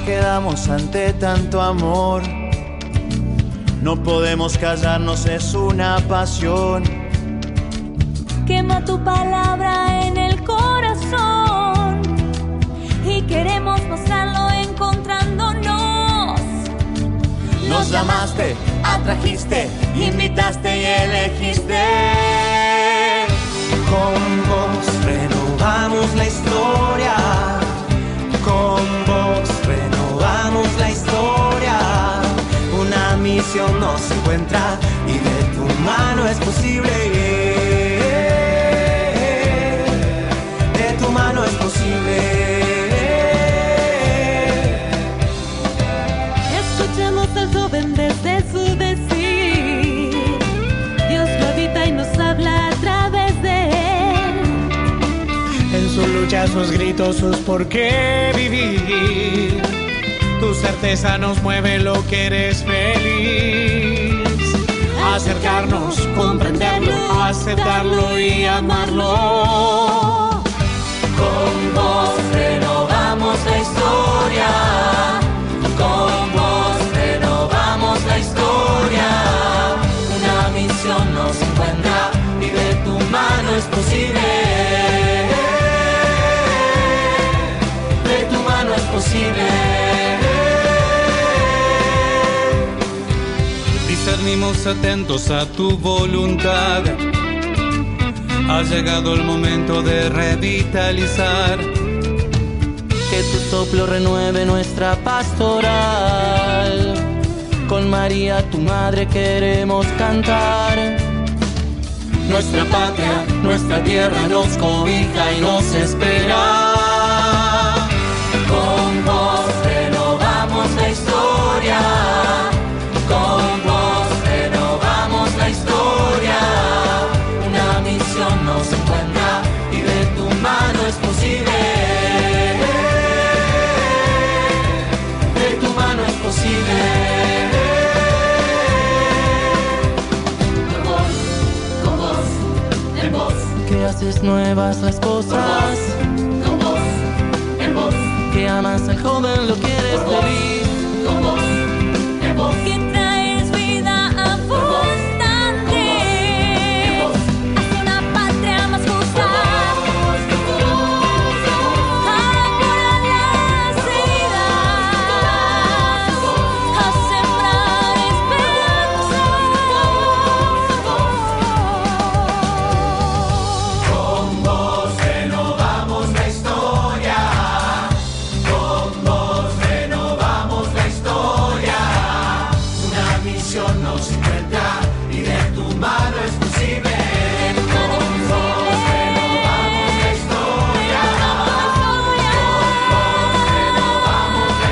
quedamos ante tanto amor. No podemos callarnos, es una pasión. Quema tu palabra en el corazón y queremos mostrarlo encontrándonos. Nos llamaste, atrajiste, invitaste y elegiste. Con vos renovamos la historia. Con vos renovamos la historia. Una misión nos encuentra y de tu mano es posible. De tu mano es posible. Escuchemos al joven desde su decir. Dios lo habita y nos habla a través de él. En su lucha, sus gritos, sus por qué vivir. Tu certeza nos mueve lo que eres feliz. Acercarnos, comprenderlo, aceptarlo y amarlo. Con vos renovamos la historia. Con vos renovamos la historia. Una misión nos encuentra y de tu mano es posible. De tu mano es posible. Discernimos atentos a tu voluntad. Ha llegado el momento de revitalizar. Que tu soplo renueve nuestra pastoral. Con María, tu madre, queremos cantar. Nuestra patria, nuestra tierra nos cobija y nos espera. Con vos renovamos la historia. Con vos renovamos la historia. Una misión nos encuentra y de tu mano es posible. De tu mano es posible. Con vos, en vos. Que haces nuevas las cosas. Con vos, en vos. Que amas al joven, lo quieres feliz. Con vos, en vos. Que traes vida abundante. Haz una patria más justa. A curar las heridas. A sembrar esperanza. Con vos renovamos la historia. Con vos renovamos la historia. Una misión nos encuentra y de tu mano es posible. Con vos renovamos la historia. Con vos renovamos la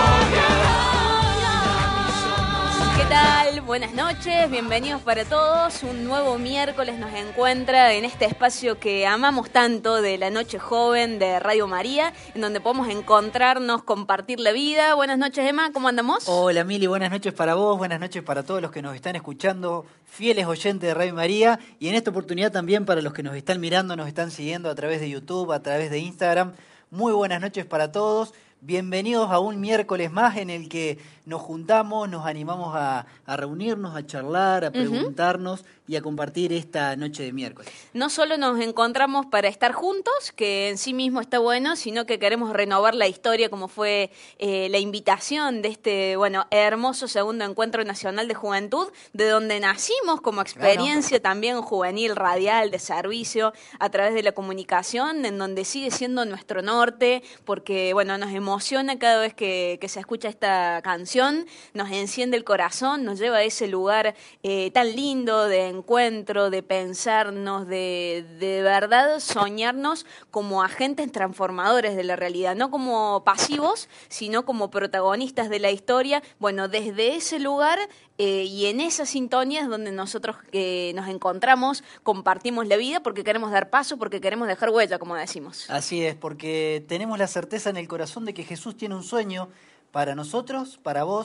historia. ¿Qué tal? Buenas noches, bienvenidos para todos. Un nuevo miércoles nos encuentra en este espacio que amamos tanto de la Noche Joven de Radio María, en donde podemos encontrarnos, compartir la vida. Buenas noches, Emma, ¿cómo andamos? Hola Mili, buenas noches para vos, buenas noches para todos los que nos están escuchando, fieles oyentes de Radio María, y en esta oportunidad también para los que nos están mirando, nos están siguiendo a través de YouTube, a través de Instagram. Muy buenas noches para todos. Bienvenidos a un miércoles más en el que nos juntamos, nos animamos a reunirnos, a charlar, a preguntarnos y a compartir esta noche de miércoles. No solo nos encontramos para estar juntos, que en sí mismo está bueno, sino que queremos renovar la historia, como fue la invitación de este hermoso segundo encuentro nacional de juventud, de donde nacimos como experiencia también juvenil, radial, de servicio, a través de la comunicación, en donde sigue siendo nuestro norte, porque nos emociona cada vez que se escucha esta canción, nos enciende el corazón, nos lleva a ese lugar tan lindo de encuentro, de pensarnos, de verdad soñarnos como agentes transformadores de la realidad, no como pasivos, sino como protagonistas de la historia. Desde ese lugar y en esa sintonía es donde nosotros nos encontramos, compartimos la vida porque queremos dar paso, porque queremos dejar huella, como decimos. Así es, porque tenemos la certeza en el corazón de que Jesús tiene un sueño para nosotros, para vos,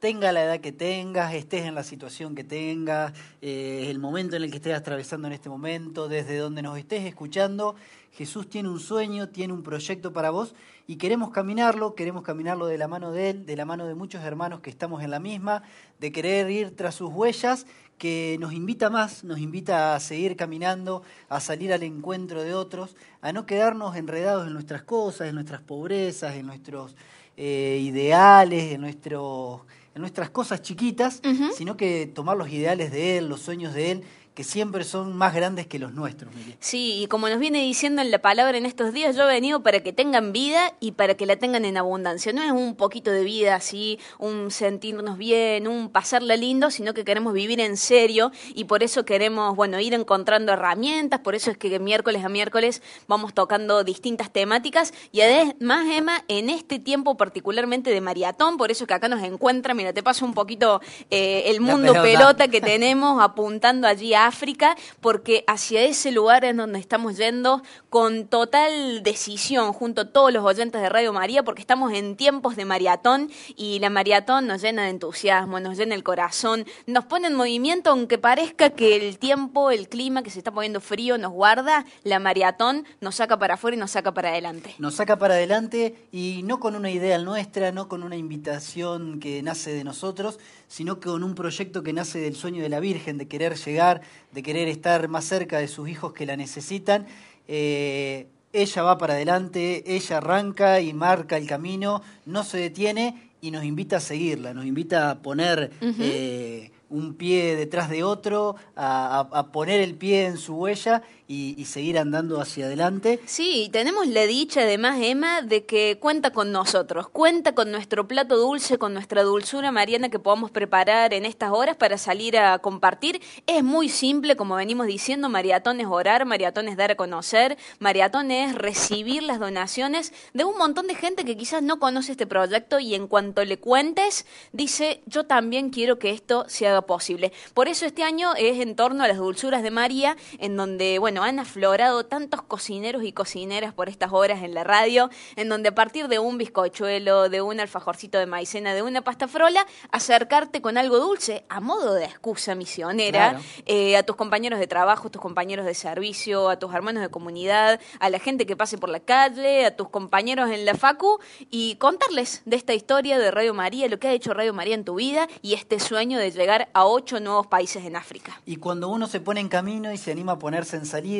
tenga la edad que tengas, estés en la situación que tengas, el momento en el que estés atravesando en este momento, desde donde nos estés escuchando, Jesús tiene un sueño, tiene un proyecto para vos y queremos caminarlo de la mano de Él, de la mano de muchos hermanos que estamos en la misma, de querer ir tras sus huellas, que nos invita más, nos invita a seguir caminando, a salir al encuentro de otros, a no quedarnos enredados en nuestras cosas, en nuestras pobrezas, en nuestros ideales, en nuestras cosas chiquitas, sino que tomar los ideales de Él, los sueños de Él, que siempre son más grandes que los nuestros, Miriam. Sí, y como nos viene diciendo en la palabra en estos días, yo he venido para que tengan vida y para que la tengan en abundancia. No es un poquito de vida así, un sentirnos bien, un pasarla lindo, sino que queremos vivir en serio y por eso queremos, ir encontrando herramientas, por eso es que miércoles a miércoles vamos tocando distintas temáticas y además, Emma, en este tiempo particularmente de maratón, por eso que acá nos encuentra, mira, te paso un poquito el mundo pelota que tenemos apuntando allí a África, porque hacia ese lugar es donde estamos yendo con total decisión, junto a todos los oyentes de Radio María, porque estamos en tiempos de maratón y la maratón nos llena de entusiasmo, nos llena el corazón, nos pone en movimiento, aunque parezca que el tiempo, el clima que se está poniendo frío nos guarda, la maratón nos saca para afuera y nos saca para adelante. Nos saca para adelante y no con una idea nuestra, no con una invitación que nace de nosotros, sino con un proyecto que nace del sueño de la Virgen, de querer llegar, de querer estar más cerca de sus hijos que la necesitan. Ella va para adelante, ella arranca y marca el camino, no se detiene y nos invita a seguirla, nos invita a poner un pie detrás de otro, a poner el pie en su huella y seguir andando hacia adelante. Sí, tenemos la dicha además, Emma, de que cuenta con nosotros, cuenta con nuestro plato dulce, con nuestra dulzura mariana que podamos preparar en estas horas para salir a compartir. Es muy simple, como venimos diciendo, maratón es orar, maratón es dar a conocer, maratón es recibir las donaciones de un montón de gente que quizás no conoce este proyecto y en cuanto le cuentes, dice, yo también quiero que esto se haga posible. Por eso este año es en torno a las dulzuras de María, en donde, han aflorado tantos cocineros y cocineras por estas horas en la radio, en donde a partir de un bizcochuelo, de un alfajorcito de maicena, de una pasta frola, acercarte con algo dulce, a modo de excusa misionera, claro. A tus compañeros de trabajo, tus compañeros de servicio, a tus hermanos de comunidad, a la gente que pase por la calle, a tus compañeros en la facu, y contarles de esta historia de Radio María, lo que ha hecho Radio María en tu vida, y este sueño de llegar a 8 nuevos países en África. Y cuando uno se pone en camino y se anima a ponerse en salida,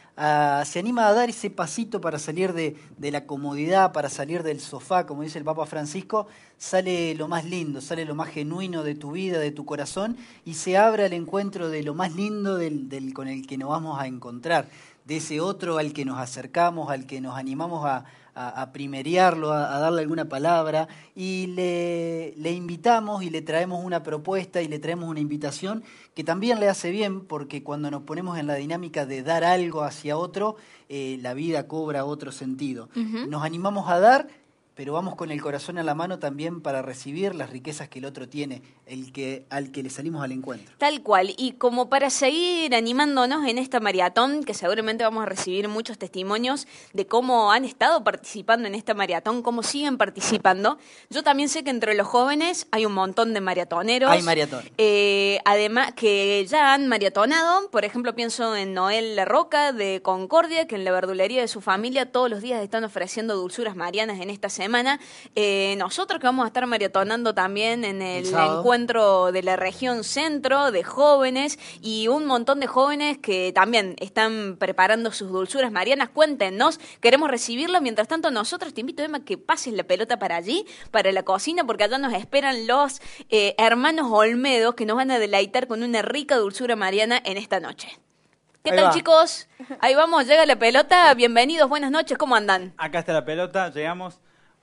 se anima a dar ese pasito para salir de la comodidad, para salir del sofá, como dice el Papa Francisco, sale lo más lindo, sale lo más genuino de tu vida, de tu corazón, y se abre al encuentro de lo más lindo con el que nos vamos a encontrar, de ese otro al que nos acercamos, al que nos animamos a primerearlo, a darle alguna palabra, y le invitamos y le traemos una propuesta y le traemos una invitación que también le hace bien, porque cuando nos ponemos en la dinámica de dar algo hacia otro, la vida cobra otro sentido. Nos animamos a dar, pero vamos con el corazón en la mano también para recibir las riquezas que el otro tiene, al que le salimos al encuentro. Tal cual, y como para seguir animándonos en esta maratón, que seguramente vamos a recibir muchos testimonios de cómo han estado participando en esta maratón, cómo siguen participando. Yo también sé que entre los jóvenes hay un montón de maratoneros. Hay maratón. Además, que ya han maratonado. Por ejemplo, pienso en Noel La Roca de Concordia, que en la verdulería de su familia todos los días están ofreciendo dulzuras marianas en esta semana. Nosotros que vamos a estar maratonando también en el encuentro de la región centro de jóvenes y un montón de jóvenes que también están preparando sus dulzuras marianas. Cuéntenos, queremos recibirlo. Mientras tanto, nosotros te invito, Emma, que pases la pelota para allí, para la cocina, porque allá nos esperan los hermanos Olmedo, que nos van a deleitar con una rica dulzura mariana en esta noche. ¿Qué tal, chicos? Ahí vamos, llega la pelota. Bienvenidos, buenas noches, ¿cómo andan? Acá está la pelota, llegamos.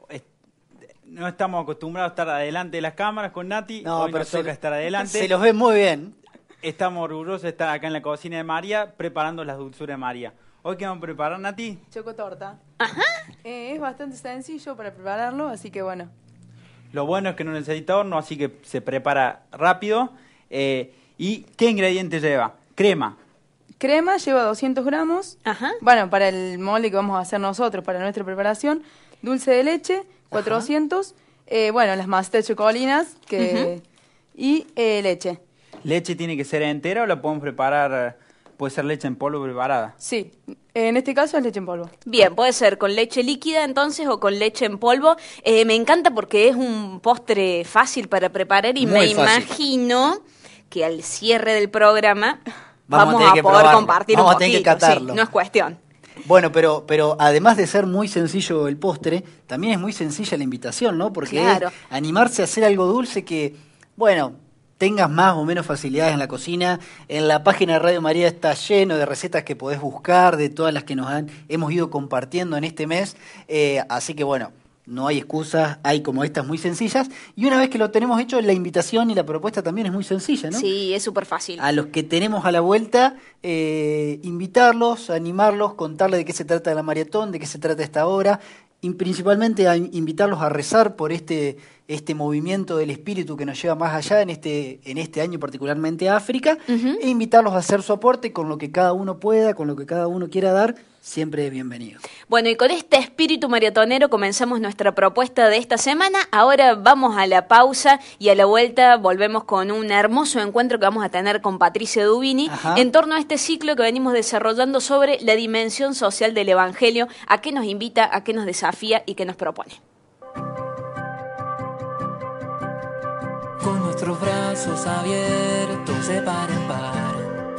No estamos acostumbrados a estar adelante de las cámaras con Nati, hoy nos toca estar adelante. Se los ve muy bien. Estamos orgullosos de estar acá en la cocina de María, preparando las dulzuras de María. ¿Hoy qué vamos a preparar, Nati? Chocotorta. Ajá. Es bastante sencillo para prepararlo, así que bueno. Lo bueno es que no necesita horno, así que se prepara rápido. ¿Y qué ingredientes lleva? Crema. Crema lleva 200 gramos. Ajá. Bueno, para el molde que vamos a hacer nosotros, para nuestra preparación. Dulce de leche, 400. Bueno, las masitas de chocolinas y leche. ¿Leche tiene que ser entera o la podemos preparar? ¿Puede ser leche en polvo preparada? Sí, en este caso es leche en polvo. Bien, puede ser con leche líquida entonces o con leche en polvo. Me encanta porque es un postre fácil para preparar y Muy me fácil. imagino que al cierre del programa Vamos a vamos tener a que poder probarlo. compartir Vamos un a tener que poquito. catarlo. Sí, no es cuestión. Bueno, pero además de ser muy sencillo el postre, también es muy sencilla la invitación, ¿no? Porque Claro. es animarse a hacer algo dulce que, bueno, tengas más o menos facilidades en la cocina. En la página de Radio María está lleno de recetas que podés buscar, de todas las que hemos ido compartiendo en este mes. Así que, bueno, no hay excusas, hay como estas muy sencillas. Y una vez que lo tenemos hecho, la invitación y la propuesta también es muy sencilla, ¿no? Sí, es súper fácil. A los que tenemos a la vuelta, invitarlos, animarlos, contarles de qué se trata la maratón, de qué se trata esta obra, y principalmente a invitarlos a rezar por este movimiento del espíritu que nos lleva más allá en este año, particularmente a África, e invitarlos a hacer su aporte con lo que cada uno pueda, con lo que cada uno quiera dar, siempre es bienvenido. Bueno, y con este espíritu maratonero comenzamos nuestra propuesta de esta semana. Ahora vamos a la pausa y a la vuelta volvemos con un hermoso encuentro que vamos a tener con Patricia Dubini en torno a este ciclo que venimos desarrollando sobre la dimensión social del Evangelio, a qué nos invita, a qué nos desafía y qué nos propone. Con nuestros brazos abiertos de par en par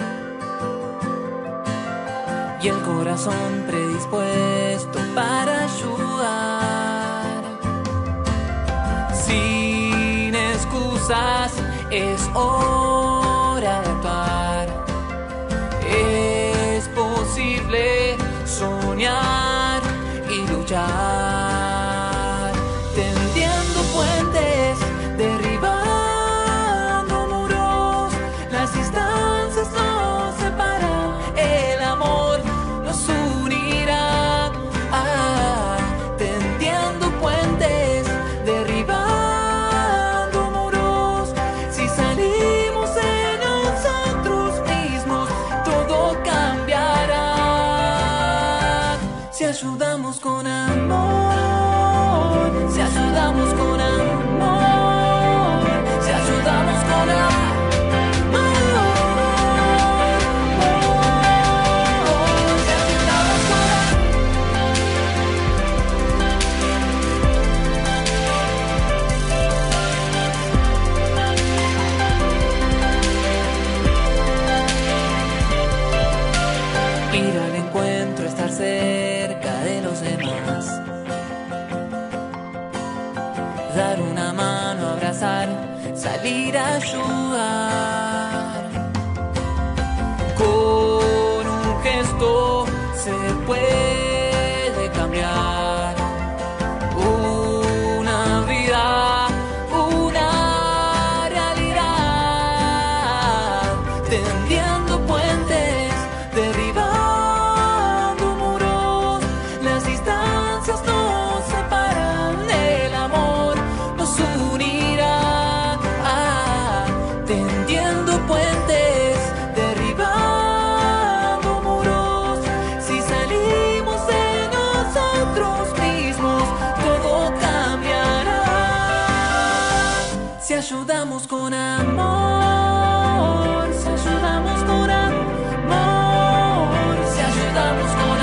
y el corazón predispuesto para ayudar. Sin excusas es hora de actuar. Es posible soñar y luchar, tendiendo puentes, derribando muros. Las distancias nos separan, el amor nos unirá. Tendiendo puentes, derribando muros. Si salimos de nosotros mismos, todo cambiará. Si ayudamos con amor, si ayudamos con amor, si ayudamos con amor, si ayudamos con ir al encuentro, estar cerca de los demás, dar una mano, abrazar, salir a ayudar. Con un gesto se puede cambiar una vida, una realidad, tendiendo puentes, derribando muros. Las distancias nos separan, el amor nos unirá. Tendiendo puentes, derribando muros. Si salimos de nosotros mismos, todo cambiará. Si ayudamos con amor, si ayudamos con amor, si ayudamos con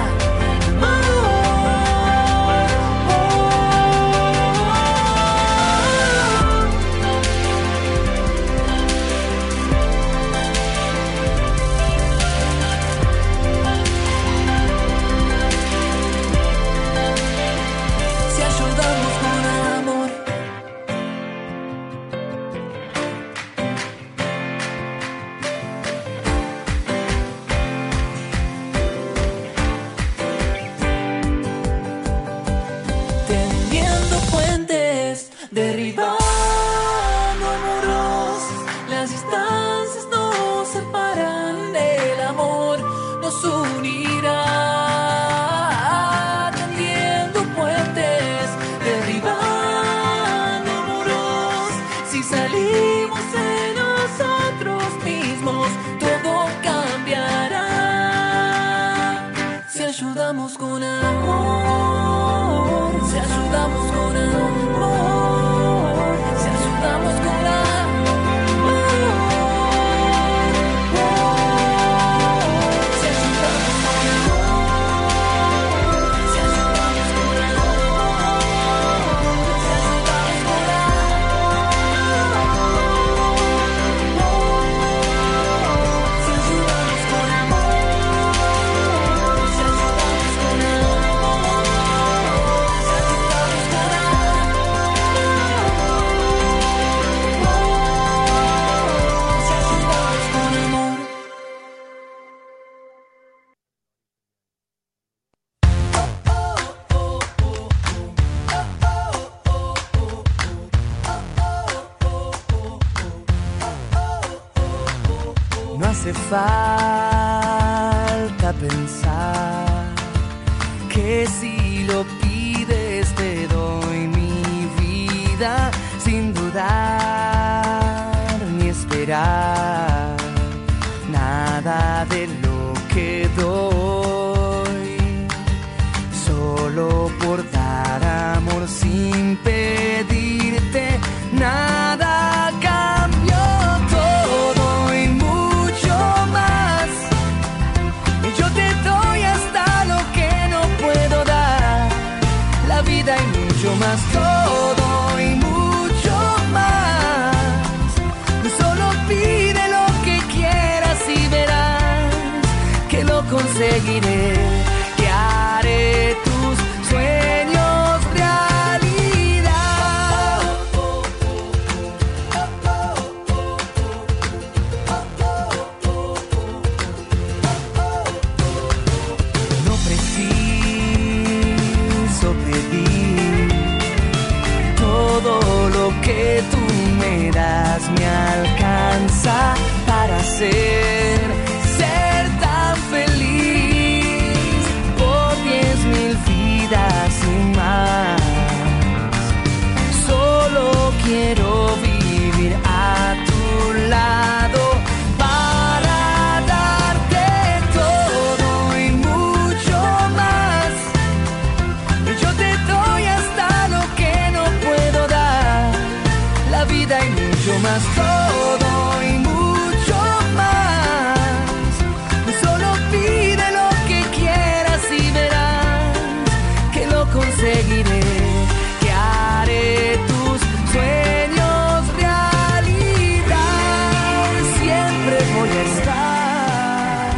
si ayudamos con amor. Tendiendo puentes, derribando muros. Las distancias nos separan, el amor nos unirá. Tendiendo puentes, derribando muros. Si salimos de nosotros mismos, todo cambiará. Si ayudamos con amor, si ayudamos con amor. hace falta pensar que si lo pides te doy mi vida sin dudar ni esperar nada de lo que doy, solo por dar amor sin pedirte nada. Cambio todo y mucho más, y yo te doy hasta lo que no puedo dar, la vida y mucho más, todo y mucho más. Solo pide lo que quieras y verás que lo conseguiré, que haré tus sueños realidad. No preciso pedir, todo lo que tú me das me alcanza para ser tan feliz por 10,000 vidas y más. Solo quiero vivir a tu lado para darte todo y mucho más. Y yo te doy hasta lo que no puedo dar, la vida y mucho más, todo y mucho más. Solo pide lo que quieras y verás que lo conseguiré, que haré tus sueños realidad. Siempre voy a estar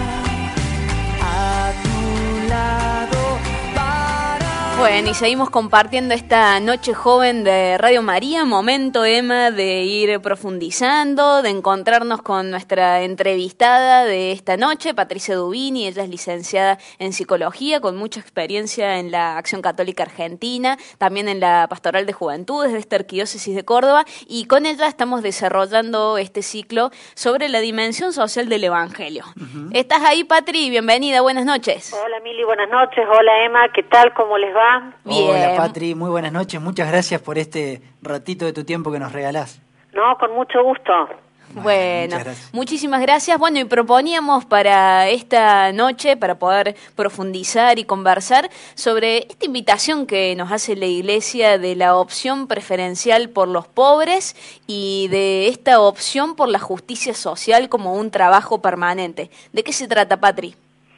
a tu lado para... Bueno, y seguimos compartiendo esta noche joven de Radio María. Momento, Emma, de ir profundizando, de encontrarnos con nuestra entrevistada de esta noche, Patricia Dubini. Ella es licenciada en Psicología, con mucha experiencia en la Acción Católica Argentina, también en la Pastoral de Juventudes de esta Arquidiócesis de Córdoba, y con ella estamos desarrollando este ciclo sobre la dimensión social del Evangelio. ¿Estás ahí, Patri? Bienvenida, buenas noches. Hola, Mili, buenas noches. Hola, Emma, ¿qué tal? ¿Cómo les va? Bien. Hola, Patri, muy buenas noches. Muchas gracias por este ratito de tu tiempo que nos regalás. No, con mucho gusto. Bueno, muchas gracias. muchísimas gracias. Bueno, y proponíamos para esta noche, para poder profundizar y conversar sobre esta invitación que nos hace la Iglesia de la opción preferencial por los pobres y de esta opción por la justicia social como un trabajo permanente. ¿De qué se trata, Patri?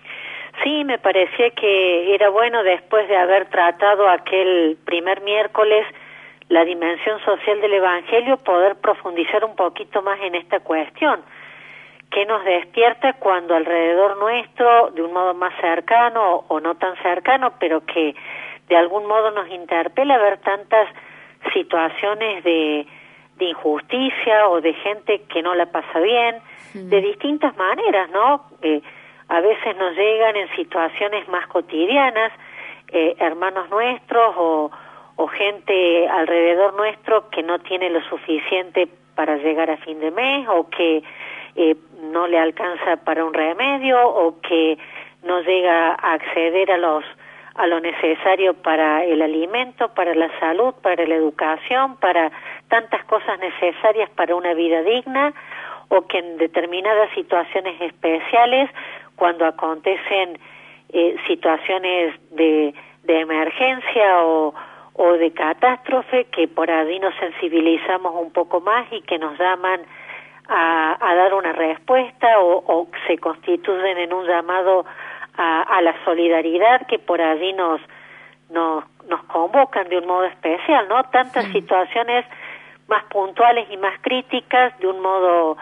Sí, me parecía que era bueno, después de haber tratado aquel primer miércoles la dimensión social del Evangelio, poder profundizar un poquito más en esta cuestión, que nos despierta cuando alrededor nuestro, de un modo más cercano o no tan cercano, pero que de algún modo nos interpela ver tantas situaciones de injusticia o de gente que no la pasa bien, de distintas maneras, ¿no? A veces nos llegan en situaciones más cotidianas, hermanos nuestros o gente alrededor nuestro que no tiene lo suficiente para llegar a fin de mes, o que no le alcanza para un remedio, o que no llega a acceder a lo necesario para el alimento, para la salud, para la educación, para tantas cosas necesarias para una vida digna, o que en determinadas situaciones especiales, cuando acontecen situaciones de emergencia o de catástrofe, que por ahí nos sensibilizamos un poco más y que nos llaman a dar una respuesta o se constituyen en un llamado a la solidaridad, que por allí nos convocan de un modo especial, ¿no? Tantas situaciones más puntuales y más críticas de un modo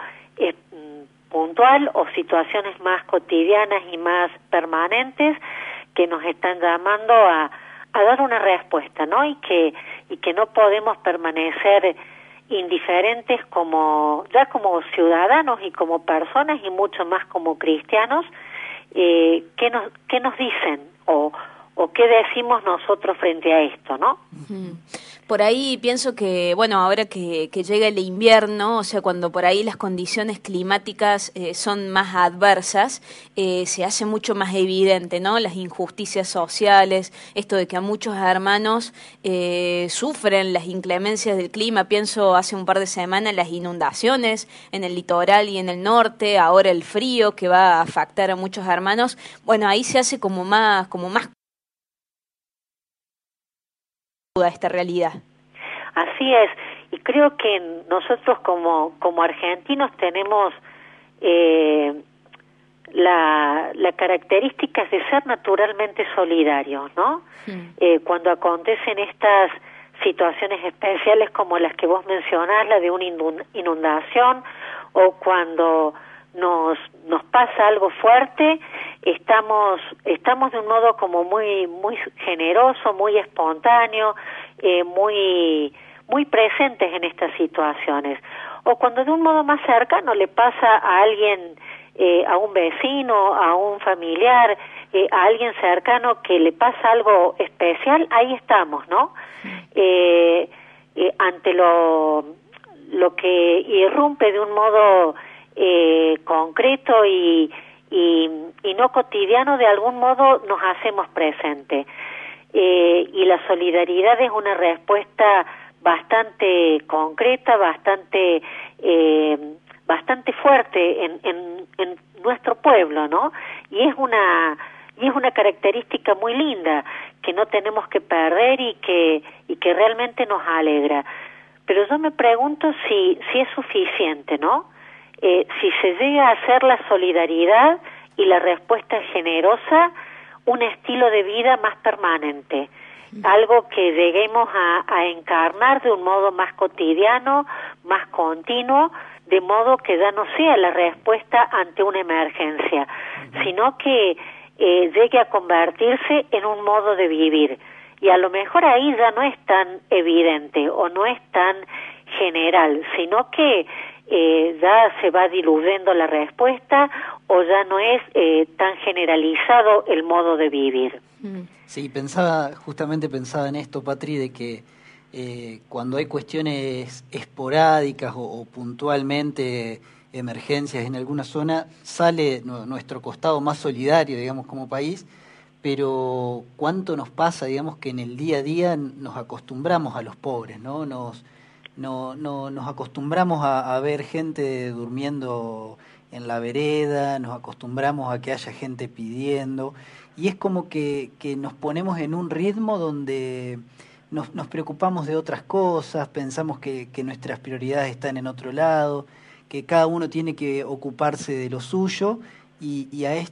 puntual, o situaciones más cotidianas y más permanentes que nos están llamando a dar una respuesta, ¿no? Y que no podemos permanecer indiferentes como ciudadanos y como personas, y mucho más como cristianos. ¿Qué nos dicen o qué decimos nosotros frente a esto, ¿no? Por ahí pienso que, bueno, ahora que llega el invierno, o sea, cuando por ahí las condiciones climáticas son más adversas, se hace mucho más evidente, ¿no? Las injusticias sociales, esto de que a muchos hermanos sufren las inclemencias del clima. Pienso hace un par de semanas las inundaciones en el litoral y en el norte, ahora el frío que va a afectar a muchos hermanos. Bueno, ahí se hace como más esta realidad. Así es, y creo que nosotros como argentinos tenemos la característica de ser naturalmente solidarios, ¿no? Cuando acontecen estas situaciones especiales como las que vos mencionás, la de una inundación, o cuando nos pasa algo fuerte, estamos de un modo como muy generoso, muy espontáneo, muy presentes en estas situaciones. O cuando de un modo más cercano le pasa a alguien, a un vecino, a un familiar, a alguien cercano que le pasa algo especial, ahí estamos, ¿no? Ante lo que irrumpe de un modo concreto y no cotidiano, de algún modo nos hacemos presente. Y la solidaridad es una respuesta bastante concreta, bastante fuerte en nuestro pueblo, ¿no? Y es una característica muy linda que no tenemos que perder y que realmente nos alegra. Pero yo me pregunto si es suficiente, ¿no? Si se llega a hacer la solidaridad y la respuesta generosa un estilo de vida más permanente, algo que lleguemos a encarnar de un modo más cotidiano, más continuo, de modo que ya no sea la respuesta ante una emergencia, sino que llegue a convertirse en un modo de vivir. Y a lo mejor ahí ya no es tan evidente o no es tan general, sino que ya se va diluyendo la respuesta o ya no es tan generalizado el modo de vivir. Sí, justamente pensaba en esto, Patri, de que cuando hay cuestiones esporádicas o puntualmente emergencias en alguna zona, sale nuestro costado más solidario, digamos, como país, pero cuánto nos pasa, digamos, que en el día a día nos acostumbramos a los pobres, ¿no? Nos acostumbramos a ver gente durmiendo en la vereda, nos acostumbramos a que haya gente pidiendo, y es como que nos ponemos en un ritmo donde nos preocupamos de otras cosas, pensamos que nuestras prioridades están en otro lado, que cada uno tiene que ocuparse de lo suyo, y a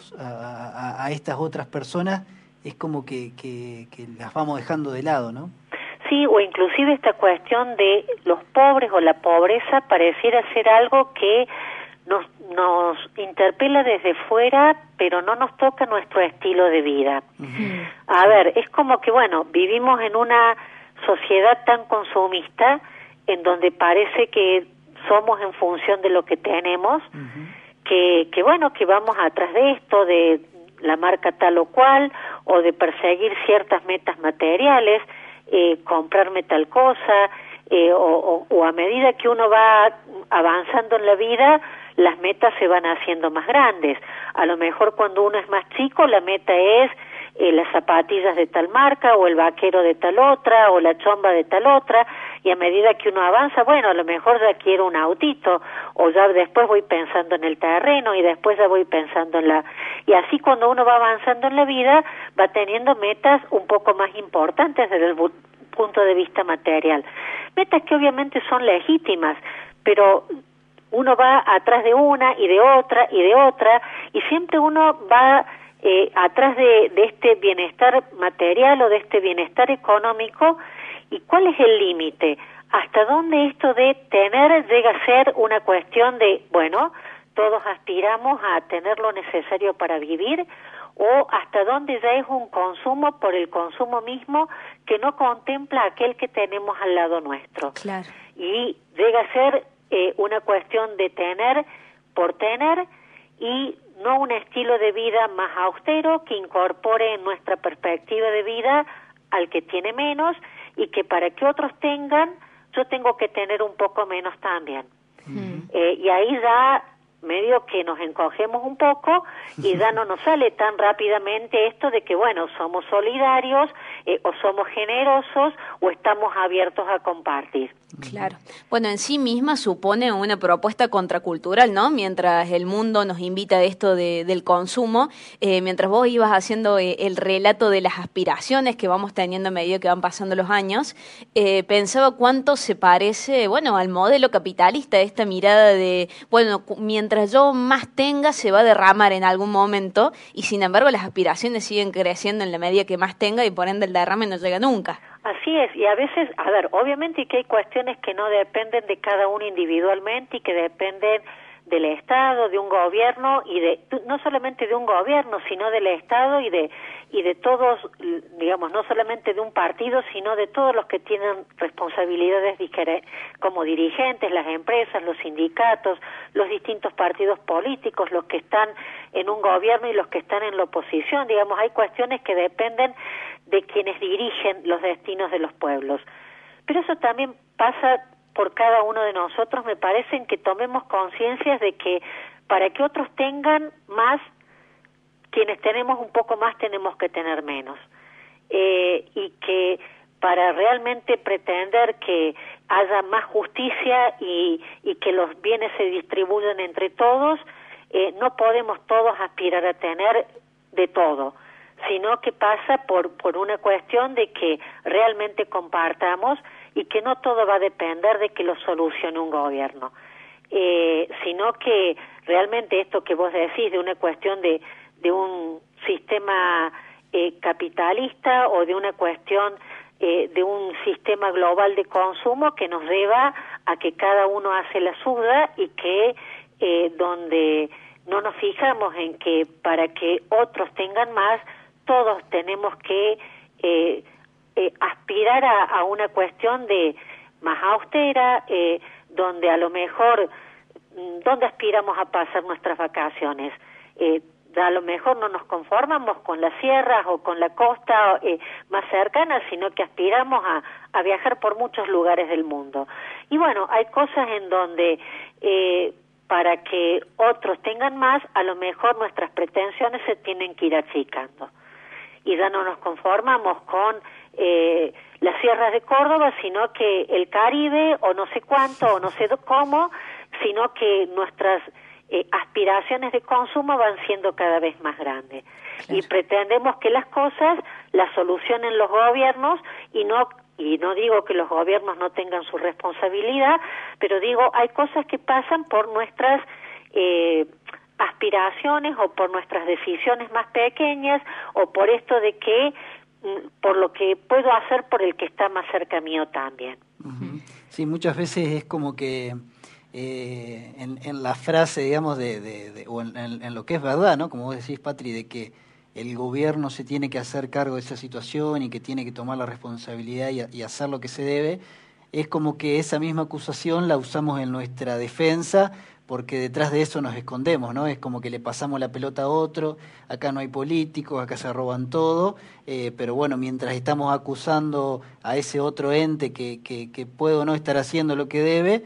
estas otras personas es como que las vamos dejando de lado, ¿no? Sí, o inclusive esta cuestión de los pobres o la pobreza pareciera ser algo que nos interpela desde fuera, pero no nos toca nuestro estilo de vida. A ver, es como que, bueno, vivimos en una sociedad tan consumista en donde parece que somos en función de lo que tenemos, que bueno, que vamos atrás de esto, de la marca tal o cual, o de perseguir ciertas metas materiales, comprarme tal cosa, o a medida que uno va avanzando en la vida, las metas se van haciendo más grandes. A lo mejor cuando uno es más chico, la meta es las zapatillas de tal marca, o el vaquero de tal otra, o la chomba de tal otra, y a medida que uno avanza, bueno, a lo mejor ya quiero un autito, o ya después voy pensando en el terreno, y después ya voy pensando en y así cuando uno va avanzando en la vida, va teniendo metas un poco más importantes desde el punto de vista material. Metas que obviamente son legítimas, pero uno va atrás de una y de otra y de otra, y siempre uno va atrás de este bienestar material o de este bienestar económico. ¿Y cuál es el límite? ¿Hasta dónde esto de tener llega a ser una cuestión de, bueno, todos aspiramos a tener lo necesario para vivir, o hasta dónde ya es un consumo por el consumo mismo que no contempla aquel que tenemos al lado nuestro? Claro. Y llega a ser una cuestión de tener por tener, y no un estilo de vida más austero que incorpore en nuestra perspectiva de vida al que tiene menos, y que para que otros tengan, yo tengo que tener un poco menos también. Y ahí ya medio que nos encogemos un poco y ya no nos sale tan rápidamente esto de que, bueno, somos solidarios o somos generosos o estamos abiertos a compartir. Claro. Bueno, en sí misma supone una propuesta contracultural, ¿no? Mientras el mundo nos invita a esto del consumo, mientras vos ibas haciendo el relato de las aspiraciones que vamos teniendo a medida que van pasando los años, pensaba cuánto se parece, bueno, al modelo capitalista, esta mirada de, bueno, mientras yo más tenga se va a derramar en algún momento y sin embargo las aspiraciones siguen creciendo en la medida que más tenga y por ende el derrame no llega nunca. Así es, y a veces, a ver, obviamente que hay cuestiones que no dependen de cada uno individualmente y que dependen del Estado, de un gobierno y no solamente de un gobierno, sino del Estado y de todos, digamos, no solamente de un partido, sino de todos los que tienen responsabilidades como dirigentes, las empresas, los sindicatos, los distintos partidos políticos, los que están en un gobierno y los que están en la oposición. Digamos, hay cuestiones que dependen de quienes dirigen los destinos de los pueblos. Pero eso también pasa por cada uno de nosotros. Me parece que tomemos conciencia de que para que otros tengan más, quienes tenemos un poco más tenemos que tener menos. Y que para realmente pretender que haya más justicia y que los bienes se distribuyan entre todos, no podemos todos aspirar a tener de todo, sino que pasa por una cuestión de que realmente compartamos y que no todo va a depender de que lo solucione un gobierno, sino que realmente esto que vos decís de una cuestión de un sistema capitalista o de una cuestión de un sistema global de consumo que nos lleva a que cada uno hace la suya y que donde no nos fijamos en que para que otros tengan más, todos tenemos que aspirar a una cuestión de más austera, donde a lo mejor, ¿dónde aspiramos a pasar nuestras vacaciones? A lo mejor no nos conformamos con las sierras o con la costa más cercana, sino que aspiramos a viajar por muchos lugares del mundo. Y bueno, hay cosas en donde para que otros tengan más, a lo mejor nuestras pretensiones se tienen que ir achicando. Y ya no nos conformamos con las sierras de Córdoba, sino que el Caribe, o no sé cuánto, o no sé cómo, sino que nuestras aspiraciones de consumo van siendo cada vez más grandes. Claro. Y pretendemos que las cosas las solucionen los gobiernos y no digo que los gobiernos no tengan su responsabilidad, pero digo, hay cosas que pasan por nuestras aspiraciones o por nuestras decisiones más pequeñas o por esto de que por lo que puedo hacer por el que está más cerca mío también. Sí, muchas veces es como que en la frase, digamos, o en lo que es verdad, ¿no? Como vos decís, Patri, de que el gobierno se tiene que hacer cargo de esa situación y que tiene que tomar la responsabilidad y hacer lo que se debe, es como que esa misma acusación la usamos en nuestra defensa porque detrás de eso nos escondemos, ¿no? Es como que le pasamos la pelota a otro, acá no hay políticos, acá se roban todo, pero bueno, mientras estamos acusando a ese otro ente que puede o no estar haciendo lo que debe,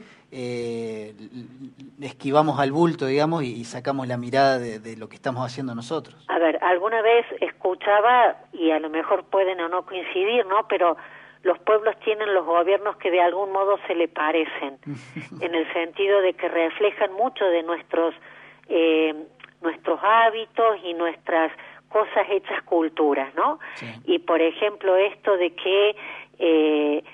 esquivamos al bulto, digamos, y sacamos la mirada de lo que estamos haciendo nosotros. A ver, alguna vez escuchaba, y a lo mejor pueden o no coincidir, ¿no? Pero los pueblos tienen los gobiernos que de algún modo se le parecen, en el sentido de que reflejan mucho de nuestros hábitos y nuestras cosas hechas culturas, ¿no? Sí. Y por ejemplo esto de que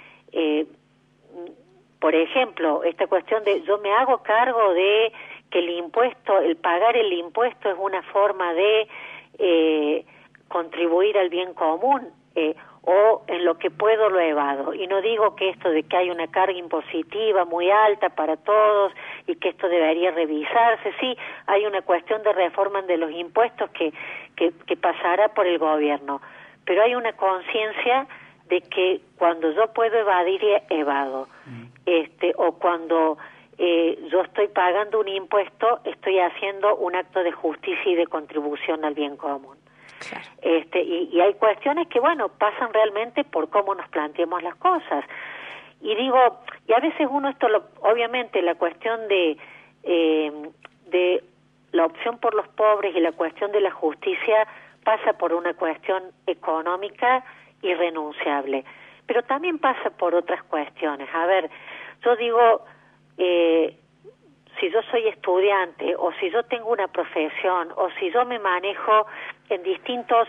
por ejemplo, esta cuestión de yo me hago cargo de que el pagar el impuesto es una forma de contribuir al bien común, o en lo que puedo lo evado. Y no digo que esto de que hay una carga impositiva muy alta para todos y que esto debería revisarse. Sí, hay una cuestión de reforma de los impuestos que pasará por el gobierno, pero hay una conciencia de que cuando yo puedo evadir, evado. O cuando yo estoy pagando un impuesto, estoy haciendo un acto de justicia y de contribución al bien común. Claro. Y hay cuestiones que, bueno, pasan realmente por cómo nos planteamos las cosas. Y digo, y a veces uno obviamente la cuestión de la opción por los pobres y la cuestión de la justicia pasa por una cuestión económica irrenunciable, pero también pasa por otras cuestiones. A ver, yo digo, si yo soy estudiante, o si yo tengo una profesión, o si yo me manejo en distintos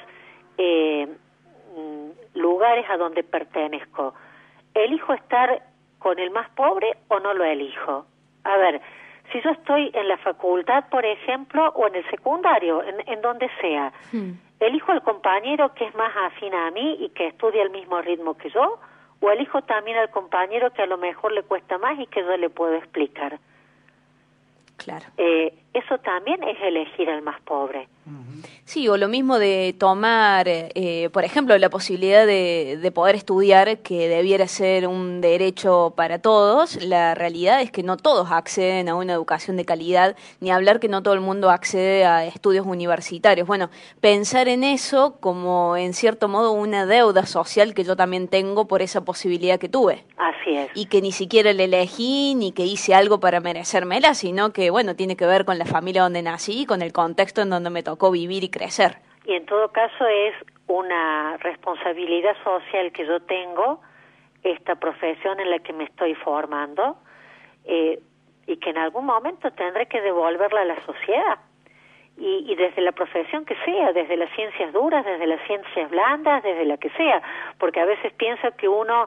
lugares a donde pertenezco, ¿elijo estar con el más pobre o no lo elijo? A ver, si yo estoy en la facultad, por ejemplo, o en el secundario, en donde sea, ¿elijo al compañero que es más afín a mí y que estudia al mismo ritmo que yo? ¿O elijo también al compañero que a lo mejor le cuesta más y que yo le puedo explicar? Claro. Eso también es elegir al más pobre. Sí, o lo mismo de tomar, por ejemplo, la posibilidad de poder estudiar, que debiera ser un derecho para todos. La realidad es que no todos acceden a una educación de calidad, ni hablar que no todo el mundo accede a estudios universitarios. Bueno, pensar en eso como, en cierto modo, una deuda social que yo también tengo por esa posibilidad que tuve. Así es. Y que ni siquiera la elegí, ni que hice algo para merecérmela, sino que, bueno, tiene que ver con la familia donde nací y con el contexto en donde me tocó vivir y crecer. Y en todo caso es una responsabilidad social que yo tengo, esta profesión en la que me estoy formando, y que en algún momento tendré que devolverla a la sociedad. Y desde la profesión que sea, desde las ciencias duras, desde las ciencias blandas, desde la que sea, porque a veces pienso que uno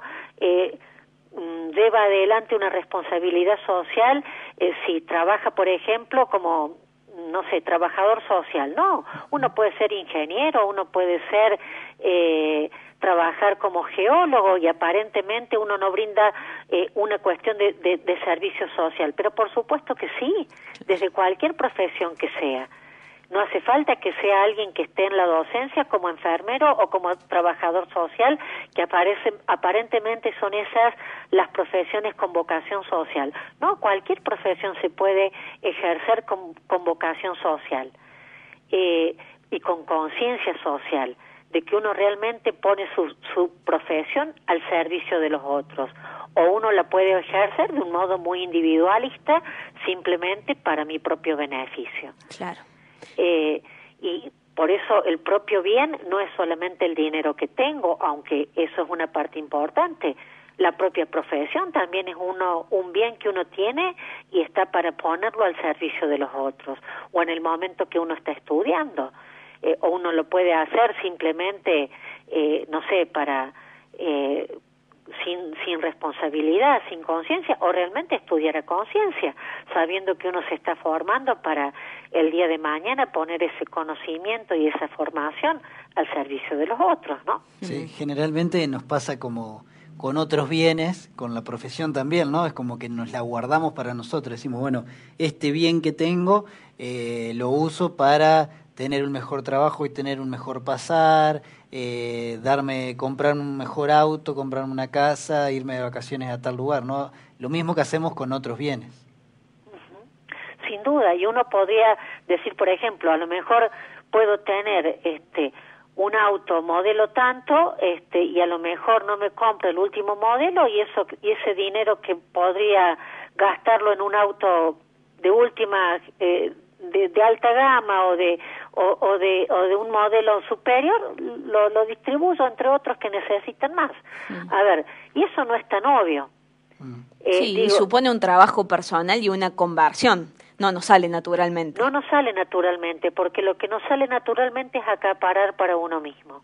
lleva adelante una responsabilidad social si trabaja, por ejemplo, como, no sé, trabajador social. No, uno puede ser ingeniero, uno puede ser trabajar como geólogo, y aparentemente uno no brinda una cuestión de servicio social, pero por supuesto que sí, desde cualquier profesión que sea. No hace falta que sea alguien que esté en la docencia como enfermero o como trabajador social, que aparentemente son esas las profesiones con vocación social. No, cualquier profesión se puede ejercer con vocación social y con conciencia social, de que uno realmente pone su profesión al servicio de los otros. O uno la puede ejercer de un modo muy individualista, simplemente para mi propio beneficio. Claro. Y por eso el propio bien no es solamente el dinero que tengo, aunque eso es una parte importante. La propia profesión también es un bien que uno tiene y está para ponerlo al servicio de los otros, o en el momento que uno está estudiando, o uno lo puede hacer simplemente, no sé, para sin responsabilidad, sin conciencia, o realmente estudiar a conciencia, sabiendo que uno se está formando para el día de mañana poner ese conocimiento y esa formación al servicio de los otros, ¿no? Sí, generalmente nos pasa como con otros bienes, con la profesión también, ¿no? Es como que nos la guardamos para nosotros, decimos, bueno, este bien que tengo lo uso para tener un mejor trabajo y tener un mejor pasar, comprar un mejor auto, comprarme una casa, irme de vacaciones a tal lugar, ¿no? Lo mismo que hacemos con otros bienes. Sin duda, y uno podría decir, por ejemplo, a lo mejor puedo tener un auto modelo tanto, y a lo mejor no me compro el último modelo, y ese dinero que podría gastarlo en un auto de última de alta gama o de un modelo superior, lo distribuyo entre otros que necesitan más. A ver, y eso no es tan obvio. Sí, y supone un trabajo personal y una conversión. No nos sale naturalmente. No nos sale naturalmente, porque lo que nos sale naturalmente es acaparar para uno mismo.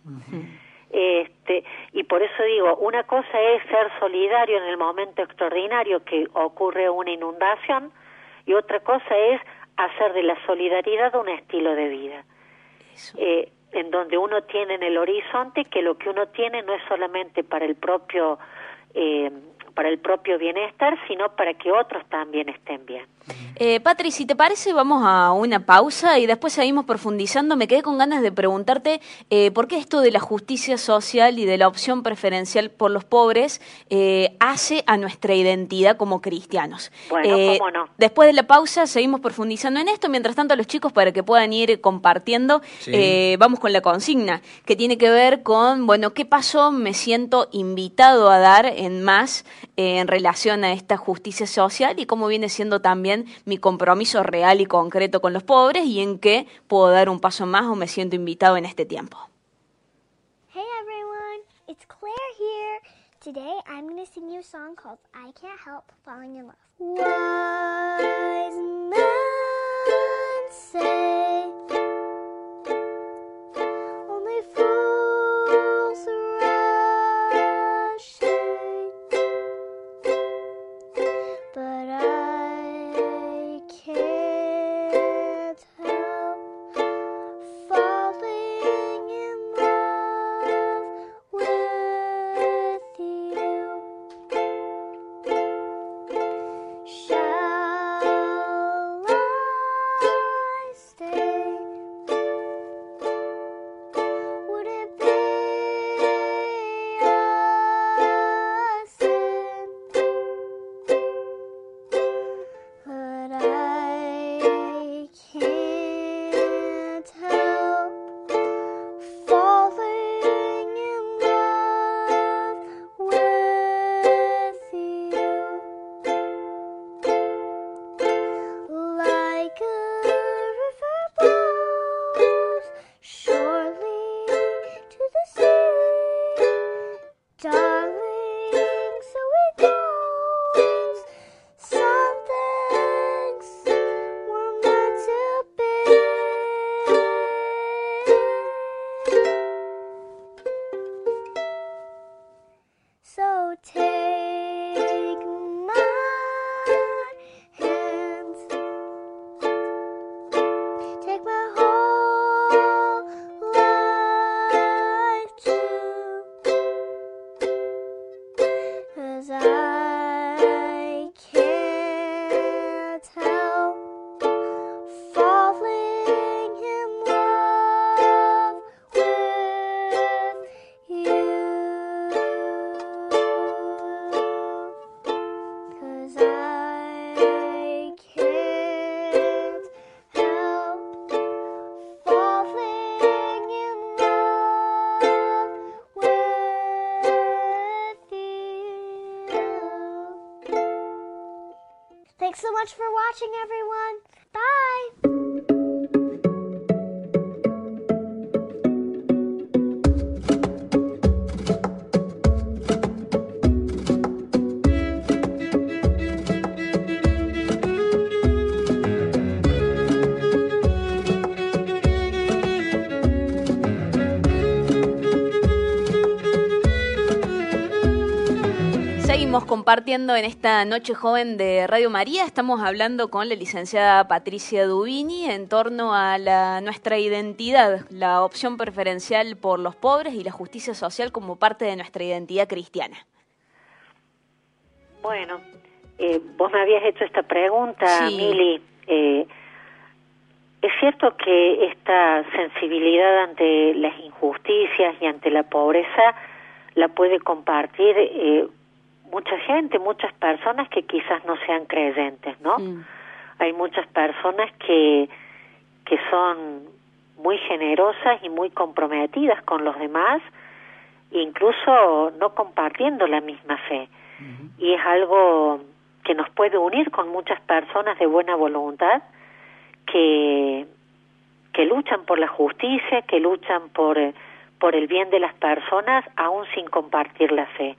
Y por eso digo, una cosa es ser solidario en el momento extraordinario que ocurre una inundación, y otra cosa es hacer de la solidaridad un estilo de vida. En donde uno tiene en el horizonte que lo que uno tiene no es solamente para el propio para el propio bienestar, sino para que otros también estén bien. Patri, si te parece, vamos a una pausa y después seguimos profundizando. Me quedé con ganas de preguntarte por qué esto de la justicia social y de la opción preferencial por los pobres hace a nuestra identidad como cristianos. Bueno, cómo no. Después de la pausa seguimos profundizando en esto. Mientras tanto, los chicos, para que puedan ir compartiendo, vamos con la consigna, que tiene que ver con, bueno, ¿qué paso me siento invitado a dar en más en relación a esta justicia social y cómo viene siendo también mi compromiso real y concreto con los pobres y en qué puedo dar un paso más o me siento invitado en este tiempo? Hey everyone, it's Claire here. Today I'm going to sing you a song called I Can't Help Falling in Love. Wise men say only fools rush in, but I can't help falling in love with you. Shall I stay? Would it be a sin? But I can't help falling in love with you. Like a river flows surely to the sea, darling, so it goes. Some things were meant to be. So take my hand, take my whole life too, 'cause I can't help falling in love with you, 'cause I can't help falling in love with you. Thanks so much for watching, everyone. Bye. Seguimos compartiendo en esta noche joven de Radio María. Estamos hablando con la licenciada Patricia Dubini en torno a nuestra identidad, la opción preferencial por los pobres y la justicia social como parte de nuestra identidad cristiana. Bueno, vos me habías hecho esta pregunta, Sí. Mili. Es cierto que esta sensibilidad ante las injusticias y ante la pobreza la puede compartir mucha gente, muchas personas que quizás no sean creyentes, ¿no? Hay muchas personas que son muy generosas y muy comprometidas con los demás, incluso no compartiendo la misma fe. Y es algo que nos puede unir con muchas personas de buena voluntad que luchan por la justicia, que luchan por el bien de las personas, aún sin compartir la fe.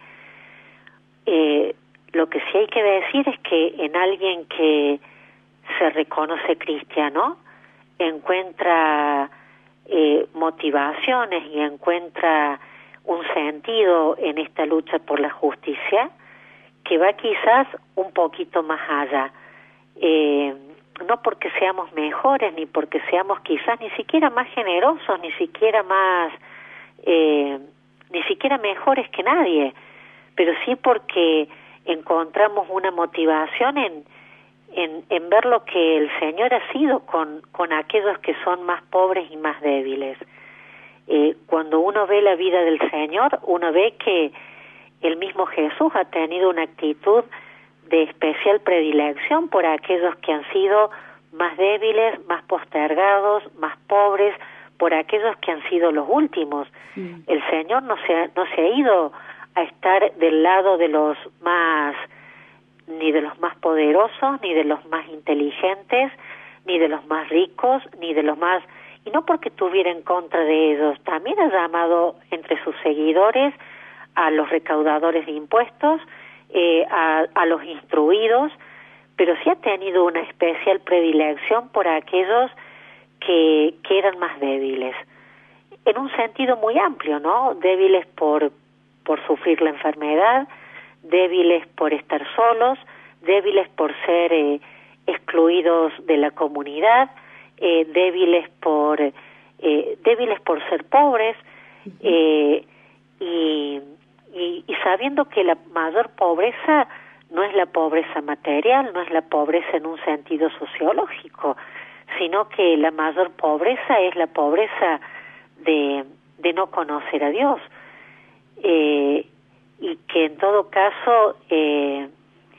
Lo que sí hay que decir es que en alguien que se reconoce cristiano encuentra motivaciones y encuentra un sentido en esta lucha por la justicia que va quizás un poquito más allá, no porque seamos mejores ni porque seamos quizás ni siquiera más generosos, ni siquiera mejores que nadie, pero sí porque encontramos una motivación en ver lo que el Señor ha sido con aquellos que son más pobres y más débiles. Cuando uno ve la vida del Señor, uno ve que el mismo Jesús ha tenido una actitud de especial predilección por aquellos que han sido más débiles, más postergados, más pobres, por aquellos que han sido los últimos. El Señor no se ha ido a estar del lado de los más, ni de los más poderosos, ni de los más inteligentes, ni de los más ricos, ni de los más... Y no porque estuviera en contra de ellos, también ha llamado entre sus seguidores a los recaudadores de impuestos, a los instruidos, pero sí ha tenido una especial predilección por aquellos que eran más débiles, en un sentido muy amplio, ¿no? Débiles por sufrir la enfermedad, débiles por estar solos, débiles por ser excluidos de la comunidad, débiles por ser pobres, y sabiendo que la mayor pobreza no es la pobreza material, no es la pobreza en un sentido sociológico, sino que la mayor pobreza es la pobreza de no conocer a Dios, y que en todo caso el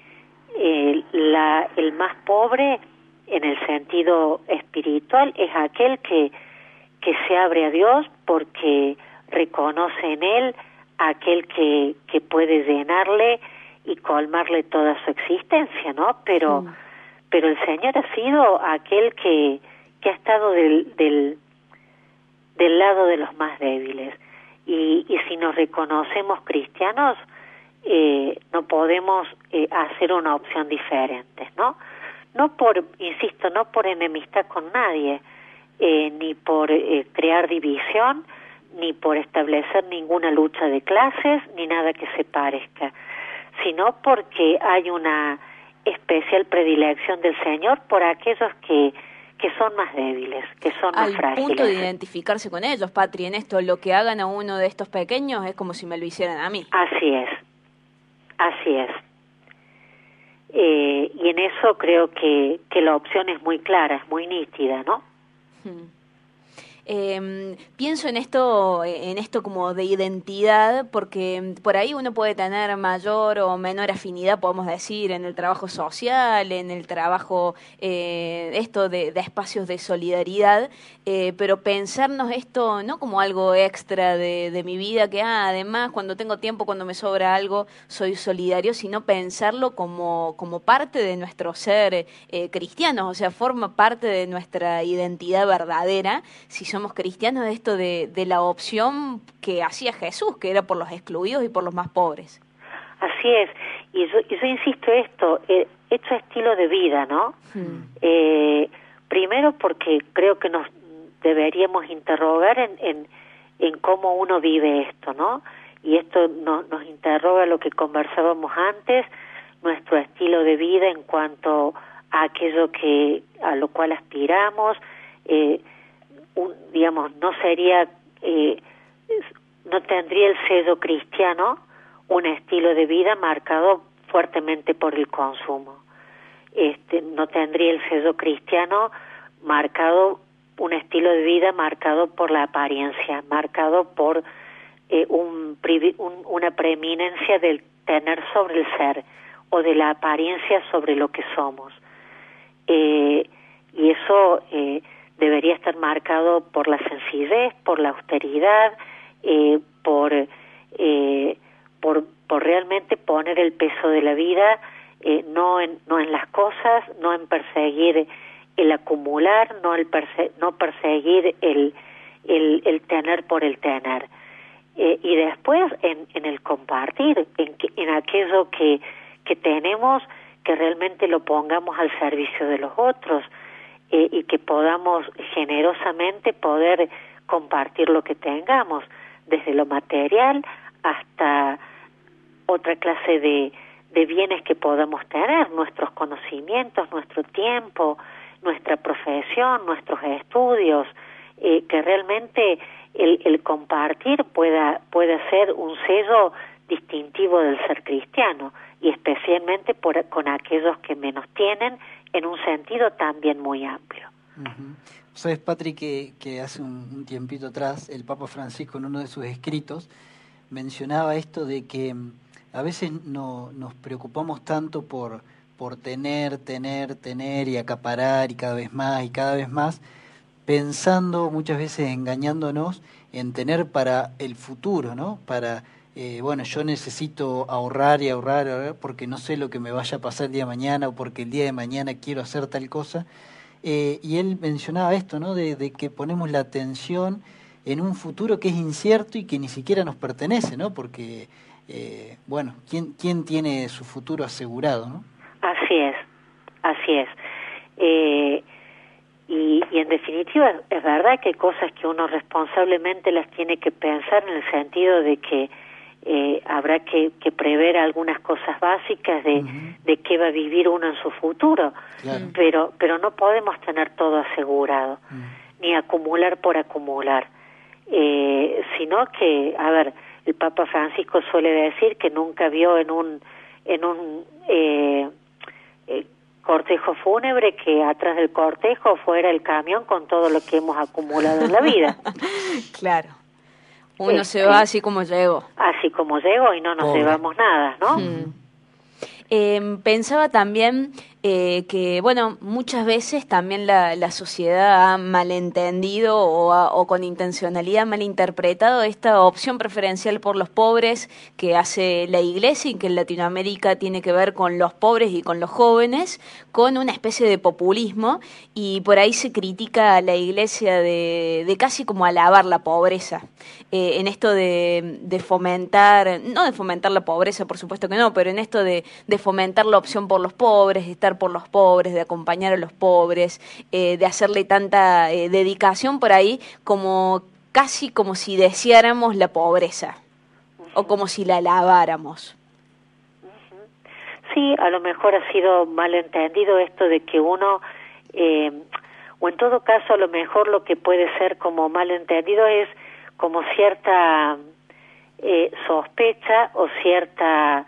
más pobre en el sentido espiritual es aquel que se abre a Dios porque reconoce en Él aquel que puede llenarle y colmarle toda su existencia, ¿no? Pero el Señor ha sido aquel que ha estado del lado de los más débiles. Y si nos reconocemos cristianos, no podemos hacer una opción diferente, ¿no? No por enemistad con nadie, ni por crear división, ni por establecer ninguna lucha de clases, ni nada que se parezca, sino porque hay una especial predilección del Señor por aquellos que son más débiles, que son más frágiles. Al punto de identificarse con ellos, Patri, en esto, lo que hagan a uno de estos pequeños es como si me lo hicieran a mí. Así es. Y en eso creo que la opción es muy clara, es muy nítida, ¿no? Pienso en esto como de identidad, porque por ahí uno puede tener mayor o menor afinidad, podemos decir, en el trabajo social, en el trabajo esto de espacios de solidaridad, pero pensarnos esto no como algo extra de mi vida, que además cuando tengo tiempo, cuando me sobra algo, soy solidario, sino pensarlo como parte de nuestro ser cristianos, o sea, forma parte de nuestra identidad verdadera, si somos cristianos, de esto de la opción que hacía Jesús, que era por los excluidos y por los más pobres. Así es, y yo insisto esto, hecho estilo de vida, ¿no? Primero porque creo que nos deberíamos interrogar en cómo uno vive esto, ¿no? Y esto nos interroga lo que conversábamos antes, nuestro estilo de vida en cuanto a aquello a lo cual aspiramos, digamos, no tendría el sello cristiano un estilo de vida marcado fuertemente por el consumo. No tendría el sello cristiano un estilo de vida marcado por la apariencia, marcado por una preeminencia del tener sobre el ser o de la apariencia sobre lo que somos. Y eso debería estar marcado por la sencillez, por la austeridad, por realmente poner el peso de la vida no en las cosas, no en perseguir el acumular, no perseguir el tener por el tener, y después en el compartir, en aquello que tenemos, que realmente lo pongamos al servicio de los otros, y que podamos generosamente poder compartir lo que tengamos, desde lo material hasta otra clase de bienes que podamos tener, nuestros conocimientos, nuestro tiempo, nuestra profesión, nuestros estudios, que realmente el compartir pueda ser un sello distintivo del ser cristiano, y especialmente con aquellos que menos tienen, en un sentido también muy amplio. ¿Sabes, Patri, que hace un tiempito atrás el Papa Francisco en uno de sus escritos mencionaba esto de que a veces nos preocupamos tanto por tener y acaparar y cada vez más, pensando muchas veces, engañándonos en tener para el futuro, ¿no? Para, bueno, yo necesito ahorrar porque no sé lo que me vaya a pasar el día de mañana o porque el día de mañana quiero hacer tal cosa. Y él mencionaba esto, ¿no? De que ponemos la atención en un futuro que es incierto y que ni siquiera nos pertenece, ¿no? Porque, bueno, ¿quién tiene su futuro asegurado, no? Así es. Y en definitiva, es verdad que hay cosas que uno responsablemente las tiene que pensar en el sentido de que habrá que prever algunas cosas básicas de qué va a vivir uno en su futuro, claro. pero no podemos tener todo asegurado, ni acumular por acumular, sino que, a ver, el Papa Francisco suele decir que nunca vio en un cortejo fúnebre que atrás del cortejo fuera el camión con todo lo que hemos acumulado en la vida. Claro. Uno se va así como llegó. Así como llegó y no nos llevamos nada, ¿no? Pensaba también que, bueno, muchas veces también la sociedad ha malentendido o con intencionalidad malinterpretado esta opción preferencial por los pobres que hace la Iglesia y que en Latinoamérica tiene que ver con los pobres y con los jóvenes, con una especie de populismo, y por ahí se critica a la Iglesia de casi como alabar la pobreza, en esto de fomentar, no de fomentar la pobreza, por supuesto que no, pero en esto de fomentar la opción por los pobres, de estar por los pobres, de acompañar a los pobres, de hacerle tanta dedicación por ahí, como casi como si deseáramos la pobreza o como si la alabáramos. Sí, a lo mejor ha sido malentendido esto de que uno, o en todo caso a lo mejor lo que puede ser como malentendido es como cierta sospecha o cierta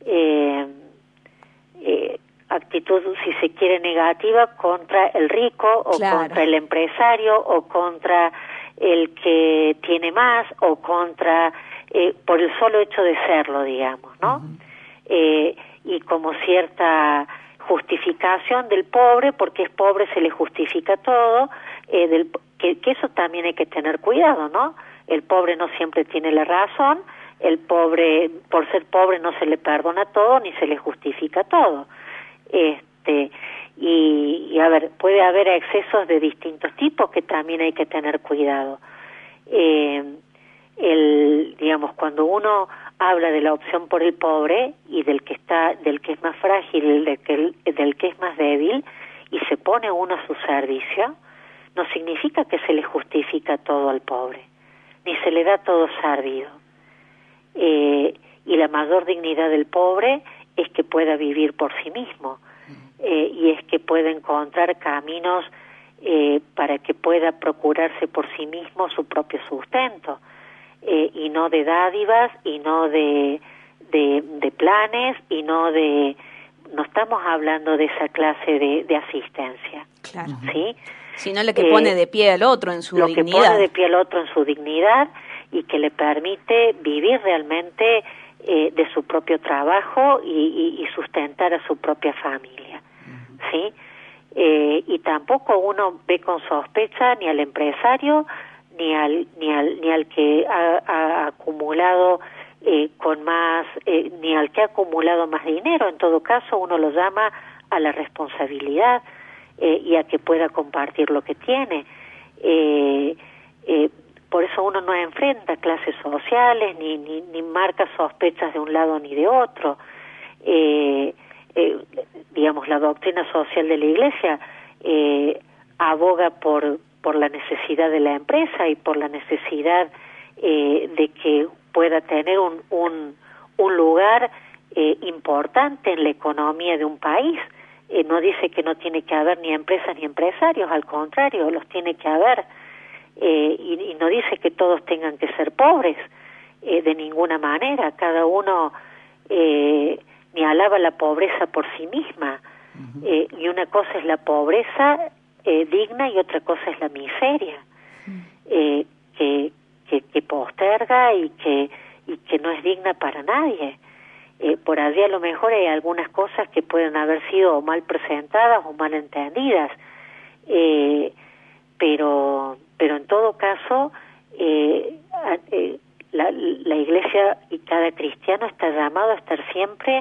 actitud, si se quiere, negativa contra el rico o contra el empresario o contra el que tiene más o contra, por el solo hecho de serlo, digamos, ¿no? Y como cierta justificación del pobre, porque es pobre se le justifica todo, que eso también hay que tener cuidado, ¿no? El pobre no siempre tiene la razón, el pobre, por ser pobre no se le perdona todo ni se le justifica todo. Y a ver, puede haber excesos de distintos tipos que también hay que tener cuidado. Digamos, cuando uno habla de la opción por el pobre y del que es más frágil, del que es más débil, y se pone uno a su servicio, no significa que se le justifica todo al pobre, ni se le da todo servido. Y la mayor dignidad del pobre es que pueda vivir por sí mismo, y es que pueda encontrar caminos para que pueda procurarse por sí mismo su propio sustento, y no de dádivas, y no de planes, y no estamos hablando de esa clase de asistencia. Claro. ¿Sí? Sino la que pone de pie al otro en su dignidad. Lo que pone de pie al otro en su dignidad y que le permite vivir realmente de su propio trabajo y sustentar a su propia familia, ¿sí? Y tampoco uno ve con sospecha ni al empresario ni al que ha acumulado con más, ni al que ha acumulado más dinero. En todo caso, uno lo llama a la responsabilidad y a que pueda compartir lo que tiene. Por eso uno no enfrenta clases sociales ni marca sospechas de un lado ni de otro. Digamos, la doctrina social de la Iglesia aboga por la necesidad de la empresa y por la necesidad de que pueda tener un lugar importante en la economía de un país. No dice que no tiene que haber ni empresas ni empresarios, al contrario, los tiene que haber. Y no dice que todos tengan que ser pobres, de ninguna manera. Cada uno ni alaba la pobreza por sí misma. Y una cosa es la pobreza digna y otra cosa es la miseria, que posterga y que no es digna para nadie. Por allí a lo mejor hay algunas cosas que pueden haber sido mal presentadas o mal entendidas, pero en todo caso la Iglesia y cada cristiano está llamado a estar siempre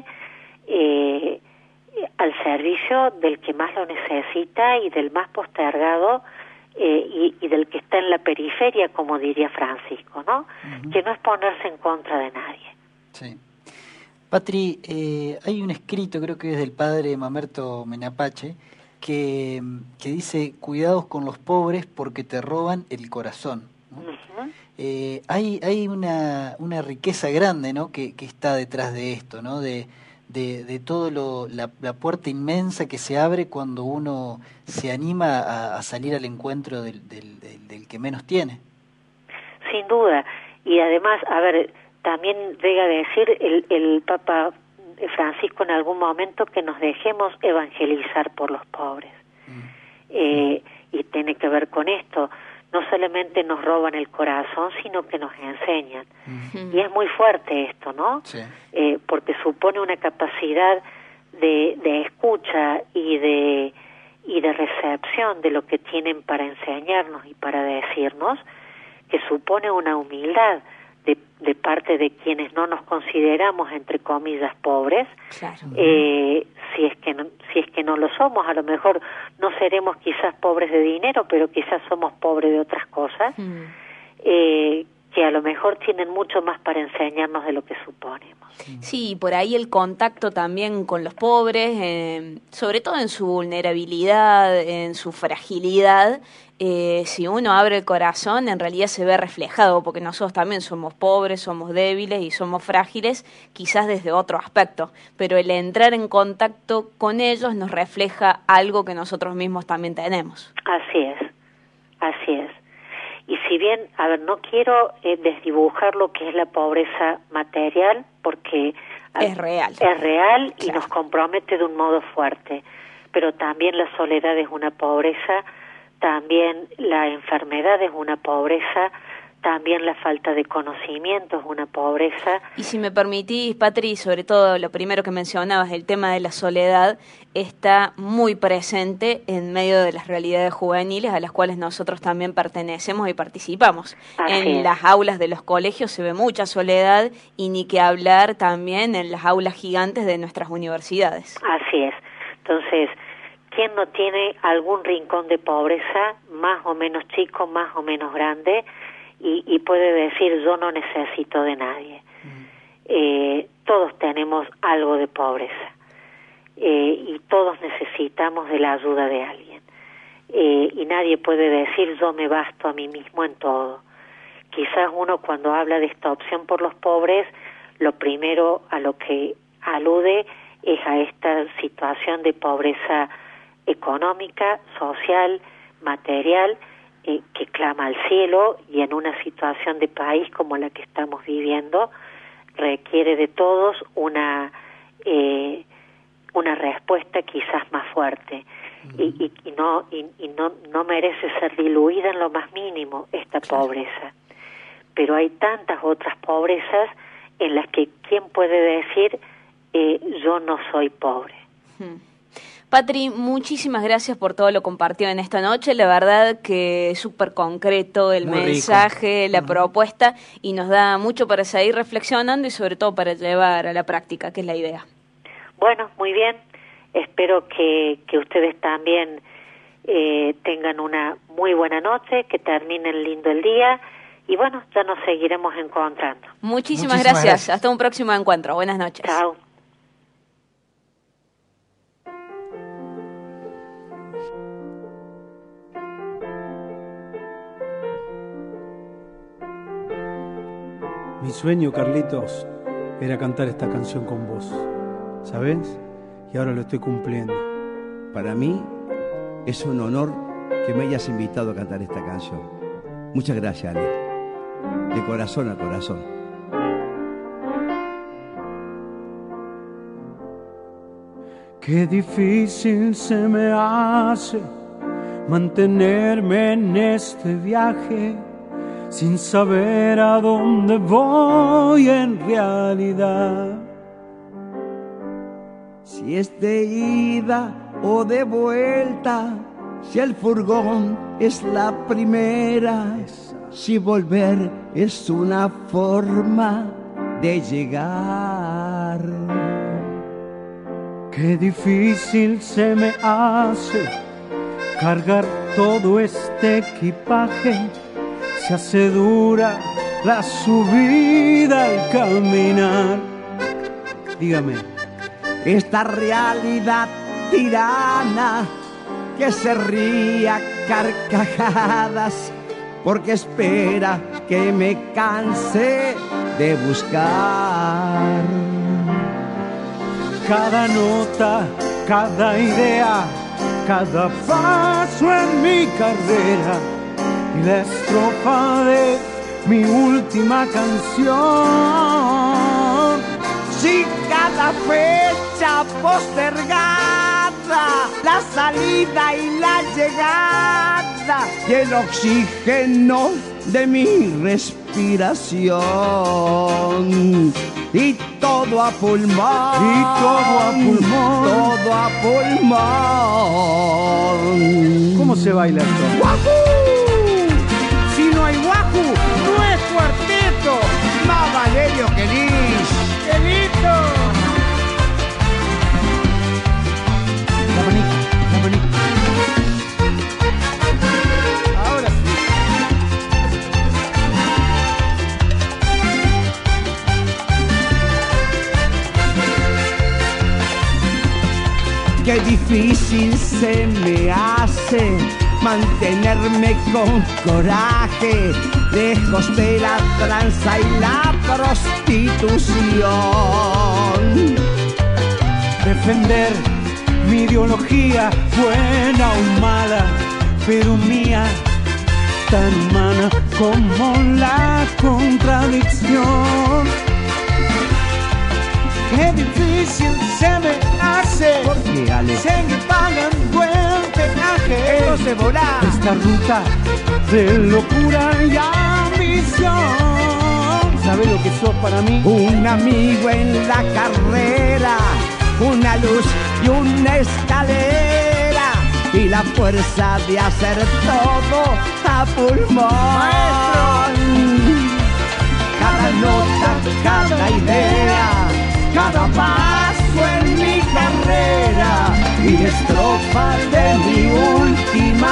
al servicio del que más lo necesita y del más postergado, y del que está en la periferia, como diría Francisco, ¿no? Que no es ponerse en contra de nadie. Sí. Patri, hay un escrito, creo que es del padre Mamerto Menapache, que dice: cuidados con los pobres porque te roban el corazón, ¿no? Hay una riqueza grande, ¿no?, que está detrás de esto, ¿no?, de todo la puerta inmensa que se abre cuando uno se anima a salir al encuentro del que menos tiene. Sin duda. Y además, a ver, también llega a decir el Papa Francisco en algún momento que nos dejemos evangelizar por los pobres. Y tiene que ver con esto. No solamente nos roban el corazón, sino que nos enseñan. Y es muy fuerte esto, ¿no? Sí. Porque supone una capacidad de escucha y de recepción de lo que tienen para enseñarnos y para decirnos, que supone una humildad de parte de quienes no nos consideramos, entre comillas, pobres. Claro. Si es que no lo somos, a lo mejor no seremos quizás pobres de dinero, pero quizás somos pobres de otras cosas, que a lo mejor tienen mucho más para enseñarnos de lo que suponemos. Sí, por ahí el contacto también con los pobres, sobre todo en su vulnerabilidad, en su fragilidad. Si uno abre el corazón, en realidad se ve reflejado, porque nosotros también somos pobres, somos débiles y somos frágiles, quizás desde otro aspecto, pero el entrar en contacto con ellos nos refleja algo que nosotros mismos también tenemos. Así es. Y si bien, a ver, no quiero desdibujar lo que es la pobreza material, porque es real, claro, y nos compromete de un modo fuerte, pero también la soledad es una pobreza, también la enfermedad es una pobreza, también la falta de conocimiento es una pobreza. Y si me permitís, Patri, sobre todo lo primero que mencionabas, el tema de la soledad, está muy presente en medio de las realidades juveniles a las cuales nosotros también pertenecemos y participamos. En las aulas de los colegios se ve mucha soledad, y ni que hablar también en las aulas gigantes de nuestras universidades. Así es. Entonces, ¿quién no tiene algún rincón de pobreza, más o menos chico, más o menos grande, y puede decir: yo no necesito de nadie? Todos tenemos algo de pobreza, y todos necesitamos de la ayuda de alguien, y nadie puede decir: yo me basto a mí mismo en todo. Quizás uno, cuando habla de esta opción por los pobres, lo primero a lo que alude es a esta situación de pobreza económica, social, material, que clama al cielo, y en una situación de país como la que estamos viviendo requiere de todos una respuesta quizás más fuerte, y no merece ser diluida en lo más mínimo esta pobreza. Pero hay tantas otras pobrezas en las que ¿quién puede decir yo no soy pobre? Patri, muchísimas gracias por todo lo compartido en esta noche. La verdad que es súper concreto el mensaje, la propuesta, y nos da mucho para seguir reflexionando y sobre todo para llevar a la práctica, que es la idea. Bueno, muy bien. Espero que ustedes también tengan una muy buena noche, que terminen lindo el día, y bueno, ya nos seguiremos encontrando. Muchísimas gracias. Hasta un próximo encuentro. Buenas noches. Chao. Mi sueño, Carlitos, era cantar esta canción con vos, ¿sabés? Y ahora lo estoy cumpliendo. Para mí es un honor que me hayas invitado a cantar esta canción. Muchas gracias, Ale. De corazón a corazón. Qué difícil se me hace mantenerme en este viaje sin saber a dónde voy en realidad. Si es de ida o de vuelta, si el furgón es la primera, si volver es una forma de llegar. Qué difícil se me hace cargar todo este equipaje, se hace dura la subida al caminar. Dígame, esta realidad tirana que se ría carcajadas porque espera que me canse de buscar. Cada nota, cada idea, cada paso en mi carrera y la estrofa de mi última canción. Si cada fecha postergada, la salida y la llegada y el oxígeno de mi respiración. Y todo a pulmón, y todo a pulmón, todo a pulmón. ¿Cómo se baila esto? ¡Guajú! Si no hay guajú, no es cuarteto. Más Valerio que Liz. ¡Qué lindo! La manita, la manita. Ahora sí. Qué difícil se me hace mantenerme con coraje, lejos de la tranza y la prostitución. Defender mi ideología, buena o mala, pero mía, tan humana como la contradicción. Qué difícil se me hace seguir pagando el peaje. Entonces volá esta ruta de locura y ambición. ¿Sabes lo que sos para mí? Un amigo en la carrera, una luz y una escalera y la fuerza de hacer todo a pulmón. ¡Maestro! Cada nota, cada idea, cada paso en mi carrera y estrofa de mi última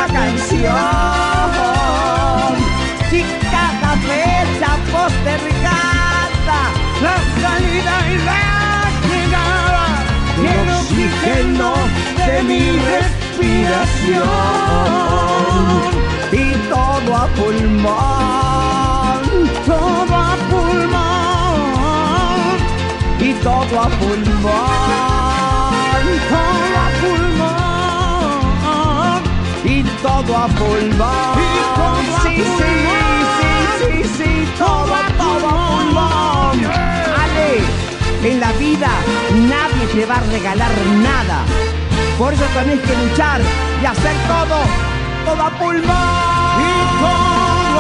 canción. Si cada fecha postergada, La salida y la llegada y el oxígeno de mi respiración y todo a pulmón, todo a pulmón, y todo a pulmón, todo a pulmón, y todo a pulmón. Sí, todo a pulmón. Ale, en la vida nadie te va a regalar nada. Por eso tenés que luchar y hacer todo a pulmón. y todo a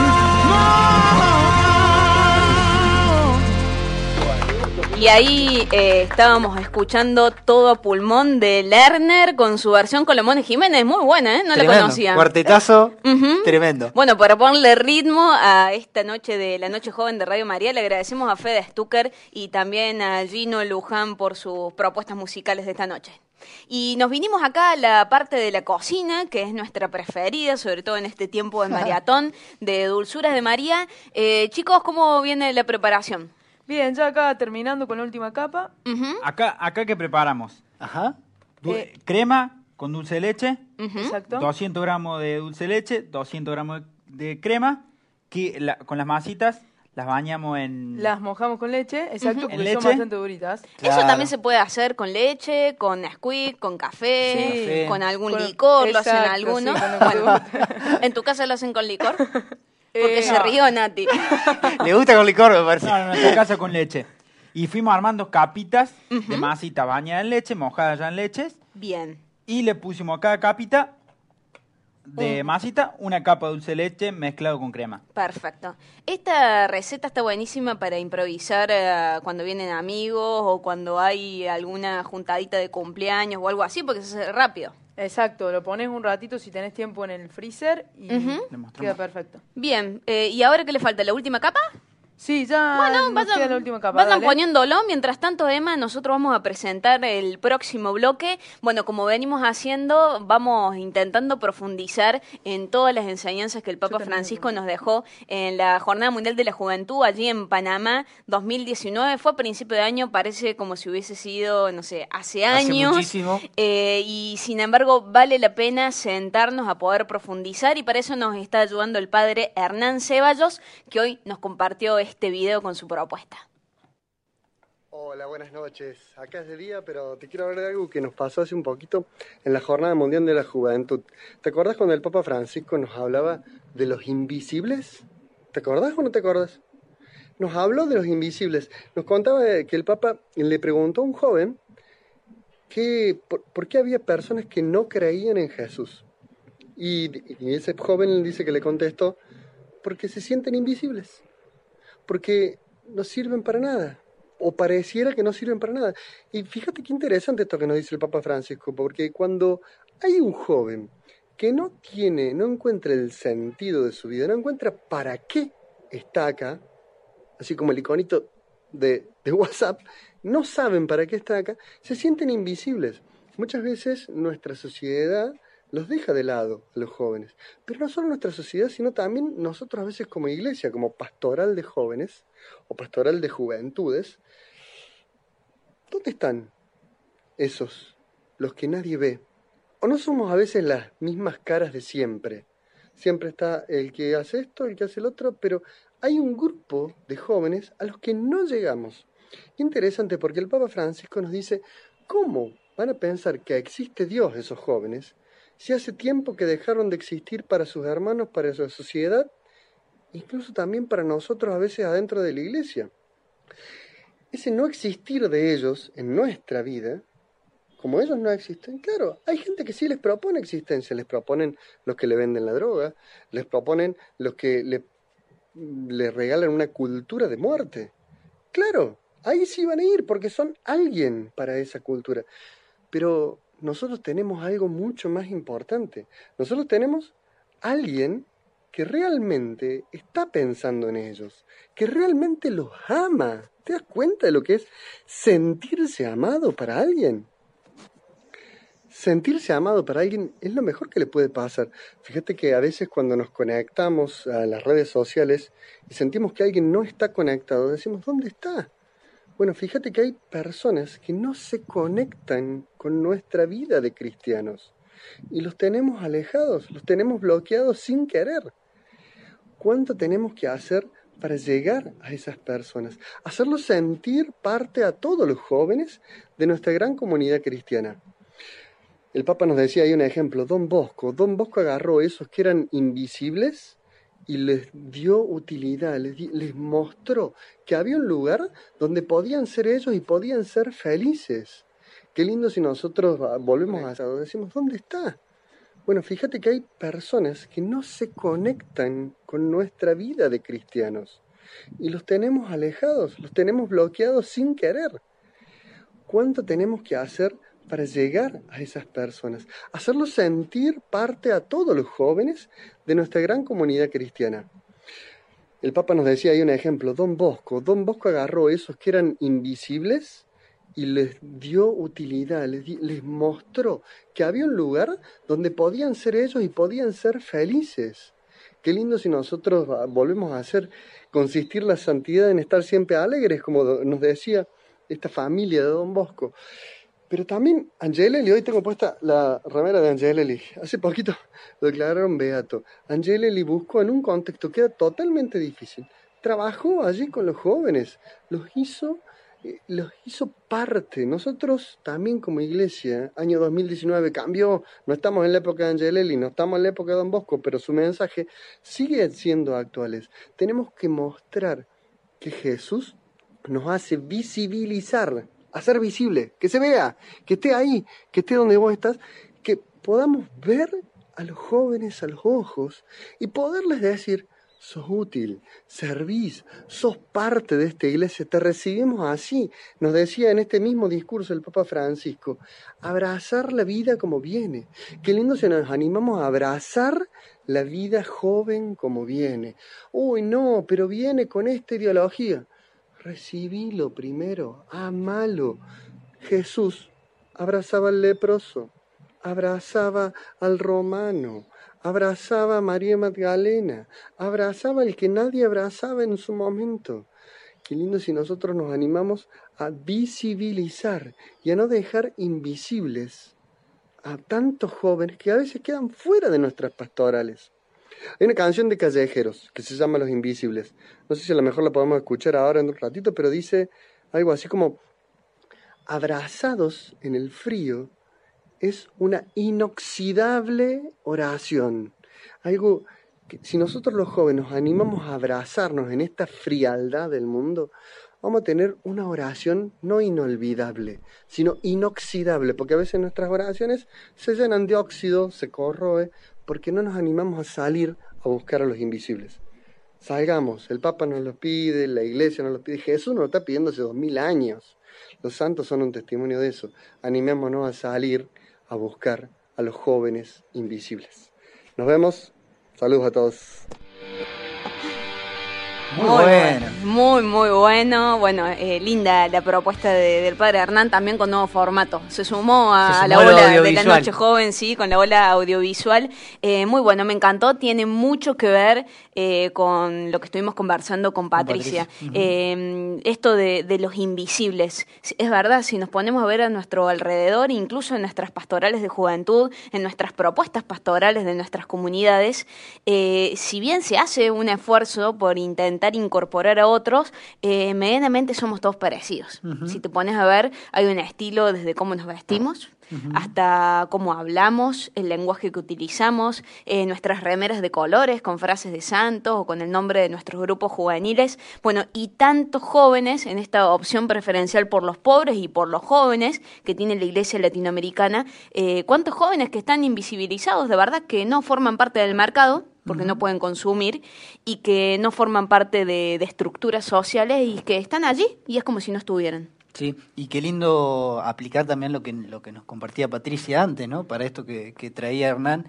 Y ahí estábamos escuchando Todo a Pulmón de Lerner con su versión con Lemón y Jiménez. Muy buena, ¿eh? No Tremendo. la conocía. Cuartetazo, Ujú. tremendo. Bueno, para ponerle ritmo a esta noche de la Noche Joven de Radio María, le agradecemos a Fede Stucker y también a Gino Luján por sus propuestas musicales de esta noche. Y nos vinimos acá a la parte de la cocina, que es nuestra preferida, sobre todo en este tiempo de maratón de Dulzuras de María. Chicos, ¿cómo viene la preparación? Bien, ya acá terminando con la última capa. Acá que preparamos Ajá. crema con dulce de leche, Exacto. 200 gramos de dulce de leche, 200 gramos de crema, que con las masitas las bañamos en... Las mojamos con leche, exacto, ¿En porque leche? son bastante duritas. Eso también se puede hacer con leche, con Nesquik, con café, Sí. con algún Con- licor, lo hacen exacto, algunos. sí, con lo que Bueno, te guste. ¿en tu casa lo hacen con licor? Porque se no. rió Nati. Le gusta con licor, me parece. No, en nuestra casa con leche. Y fuimos armando capitas de masita bañada en leche, mojada ya en leches. Bien. Y le pusimos a cada capita de masita una capa de dulce de leche mezclado con crema. Perfecto. Esta receta está buenísima para improvisar cuando vienen amigos o cuando hay alguna juntadita de cumpleaños o algo así, porque se hace rápido. Exacto, lo pones un ratito si tenés tiempo en el freezer y queda perfecto. Bien, ¿y ahora qué le falta? ¿La última capa? Sí, ya Bueno, queda la última capa. vayan dale. poniéndolo. Mientras tanto, Emma, nosotros vamos a presentar el próximo bloque. Bueno, como venimos haciendo, vamos intentando profundizar en todas las enseñanzas que el Papa Francisco nos dejó en la Jornada Mundial de la Juventud allí en Panamá 2019. Fue a principio de año, parece como si hubiese sido, no sé, hace años. muchísimo. Y sin embargo, vale la pena sentarnos a poder profundizar y para eso nos está ayudando el padre Hernán Ceballos, que hoy nos compartió este video con su propuesta. Hola, buenas noches. Acá es de día, pero te quiero hablar de algo que nos pasó hace un poquito en la Jornada Mundial de la Juventud. ¿Te acordás cuando el Papa Francisco nos hablaba de los invisibles? ¿Te acordás o no te acordás? Nos habló de los invisibles. Nos contaba que el Papa le preguntó a un joven por qué había personas que no creían en Jesús. Y ese joven dice que le contestó, porque se sienten invisibles. Porque no sirven para nada, o pareciera que no sirven para nada. Y fíjate qué interesante esto que nos dice el Papa Francisco, porque cuando hay un joven que no encuentra el sentido de su vida, no encuentra para qué está acá, así como el iconito de WhatsApp, no saben para qué está acá, se sienten invisibles. Muchas veces nuestra sociedad los deja de lado a los jóvenes. Pero no solo nuestra sociedad, sino también nosotros a veces como iglesia, como pastoral de jóvenes o pastoral de juventudes. ¿Dónde están esos, los que nadie ve? ¿O no somos a veces las mismas caras de siempre? Siempre está el que hace esto, el que hace el otro, pero hay un grupo de jóvenes a los que no llegamos. Interesante porque el Papa Francisco nos dice, ¿cómo van a pensar que existe Dios esos jóvenes si hace tiempo que dejaron de existir para sus hermanos, para su sociedad, incluso también para nosotros a veces adentro de la iglesia? Ese no existir de ellos en nuestra vida, como ellos no existen, claro, hay gente que sí les propone existencia, les proponen los que le venden la droga, les proponen los que le regalan una cultura de muerte. Claro, ahí sí van a ir porque son alguien para esa cultura. Pero nosotros tenemos algo mucho más importante. Nosotros tenemos alguien que realmente está pensando en ellos, que realmente los ama. ¿Te das cuenta de lo que es sentirse amado para alguien? Sentirse amado para alguien es lo mejor que le puede pasar. Fíjate que a veces cuando nos conectamos a las redes sociales y sentimos que alguien no está conectado, decimos, ¿dónde está? Bueno, fíjate que hay personas que no se conectan con nuestra vida de cristianos y los tenemos alejados, los tenemos bloqueados sin querer. ¿Cuánto tenemos que hacer para llegar a esas personas? Hacerlos sentir parte a todos los jóvenes de nuestra gran comunidad cristiana. El Papa nos decía ahí un ejemplo, Don Bosco agarró esos que eran invisibles y les dio utilidad, les mostró que había un lugar donde podían ser ellos y podían ser felices. Qué lindo si nosotros volvemos a eso, decimos, ¿dónde está? Bueno, fíjate que hay personas que no se conectan con nuestra vida de cristianos y los tenemos alejados, los tenemos bloqueados sin querer. ¿Cuánto tenemos que hacer para llegar a esas personas? Hacerlos sentir parte a todos los jóvenes de nuestra gran comunidad cristiana. El Papa nos decía ahí un ejemplo, Don Bosco agarró esos que eran invisibles y les dio utilidad, les mostró que había un lugar donde podían ser ellos y podían ser felices. Qué lindo si nosotros volvemos a hacer consistir la santidad en estar siempre alegres, como nos decía esta familia de Don Bosco. Pero también Angelelli, hoy tengo puesta la remera de Angelelli. Hace poquito lo declararon beato. Angelelli buscó en un contexto que era totalmente difícil. Trabajó allí con los jóvenes, los hizo parte. Nosotros también como iglesia, año 2019 cambió, no estamos en la época de Angelelli, no estamos en la época de Don Bosco, pero su mensaje sigue siendo actual. Tenemos que mostrar que Jesús nos hace visibilizar, hacer visible, que se vea, que esté ahí, que esté donde vos estás, que podamos ver a los jóvenes a los ojos y poderles decir, sos útil, servís, sos parte de esta iglesia, te recibimos así. Nos decía en este mismo discurso el Papa Francisco, abrazar la vida como viene. Qué lindo si nos animamos a abrazar la vida joven como viene. Uy, no, pero viene con esta ideología. Recibilo primero, amalo. Jesús abrazaba al leproso, abrazaba al romano, abrazaba a María Magdalena, abrazaba al que nadie abrazaba en su momento. Qué lindo si nosotros nos animamos a visibilizar y a no dejar invisibles a tantos jóvenes que a veces quedan fuera de nuestras pastorales. Hay una canción de Callejeros que se llama Los Invisibles. No sé si a lo mejor la podemos escuchar ahora en un ratito, pero dice algo así como: abrazados en el frío es una inoxidable oración. Algo que si nosotros los jóvenes nos animamos a abrazarnos en esta frialdad del mundo, vamos a tener una oración no inolvidable, sino inoxidable, porque a veces nuestras oraciones se llenan de óxido, se corroe, porque no nos animamos a salir a buscar a los invisibles. Salgamos, el Papa nos lo pide, la Iglesia nos lo pide, Jesús nos lo está pidiendo hace 2000 años. Los santos son un testimonio de eso. Animémonos a salir a buscar a los jóvenes invisibles. Nos vemos. Saludos a todos. Muy bueno. Bueno, linda la propuesta del padre Hernán, también con nuevo formato. Se sumó a la ola de la noche joven, sí, con la ola audiovisual. Muy bueno, me encantó. Tiene mucho que ver con lo que estuvimos conversando con Patricia. Esto de los invisibles. Es verdad, si nos ponemos a ver a nuestro alrededor, incluso en nuestras pastorales de juventud, en nuestras propuestas pastorales de nuestras comunidades, si bien se hace un esfuerzo por intentar incorporar a otros, medianamente somos todos parecidos. Si te pones a ver, hay un estilo desde cómo nos vestimos, hasta cómo hablamos, el lenguaje que utilizamos, nuestras remeras de colores con frases de santos o con el nombre de nuestros grupos juveniles. Bueno, y tantos jóvenes en esta opción preferencial por los pobres y por los jóvenes que tiene la Iglesia Latinoamericana. ¿Cuántos jóvenes que están invisibilizados, de verdad, que no forman parte del mercado? Porque no pueden consumir y que no forman parte de estructuras sociales y que están allí y es como si no estuvieran. Sí, y qué lindo aplicar también lo que nos compartía Patricia antes, ¿no? Para esto que traía Hernán,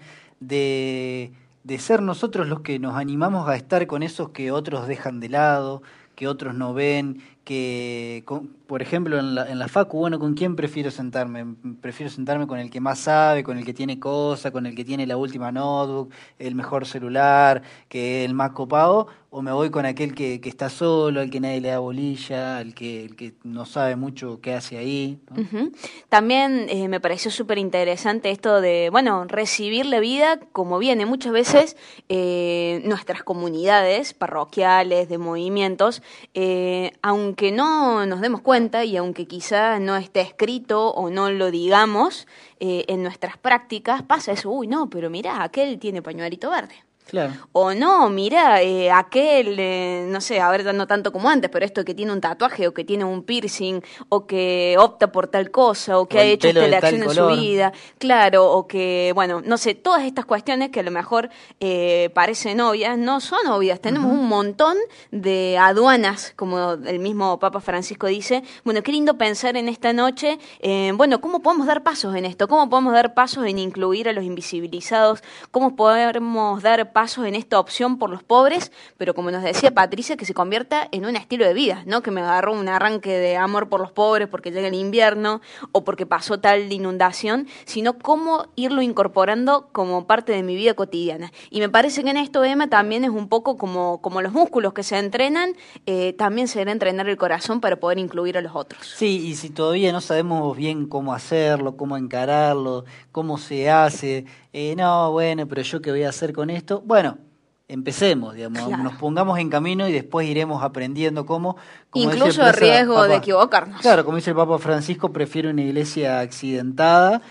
de ser nosotros los que nos animamos a estar con esos que otros dejan de lado, que otros no ven, que, por ejemplo, en la facu, bueno, ¿con quién prefiero sentarme? Prefiero sentarme con el que más sabe, con el que tiene cosas, con el que tiene la última notebook, el mejor celular, que el más copado, o me voy con aquel que está solo, al que nadie le da bolilla, al que no sabe mucho qué hace ahí, ¿no? También me pareció súper interesante esto de, bueno, recibir la vida como viene. Muchas veces nuestras comunidades parroquiales, de movimientos, aunque no nos demos cuenta y aunque quizá no esté escrito o no lo digamos, en nuestras prácticas pasa eso. Uy, no, pero mirá, aquel tiene pañuelito verde. Claro. O no, mira, aquel, no sé, a ver, no tanto como antes, pero esto que tiene un tatuaje o que tiene un piercing o que opta por tal cosa o que ha hecho esta elección en su vida, claro, o que, bueno, no sé, todas estas cuestiones que a lo mejor parecen obvias, no son obvias. Tenemos un montón de aduanas, como el mismo Papa Francisco dice. Bueno, qué lindo pensar en esta noche, bueno, ¿cómo podemos dar pasos en esto? ¿Cómo podemos dar pasos en incluir a los invisibilizados? ¿Cómo podemos dar pasos en esta opción por los pobres, pero como nos decía Patricia, que se convierta en un estilo de vida, ¿no? Que me agarró un arranque de amor por los pobres porque llega el invierno o porque pasó tal inundación, sino cómo irlo incorporando como parte de mi vida cotidiana. Y me parece que en esto, Emma, también es un poco como los músculos que se entrenan, también se debe entrenar el corazón para poder incluir a los otros. Sí, y si todavía no sabemos bien cómo hacerlo, cómo encararlo, cómo se hace, no, bueno, pero yo qué voy a hacer con esto. Bueno, empecemos, digamos, claro. Nos pongamos en camino y después iremos aprendiendo cómo. Incluso a riesgo de equivocarnos. Claro, como dice el Papa Francisco, prefiero una iglesia accidentada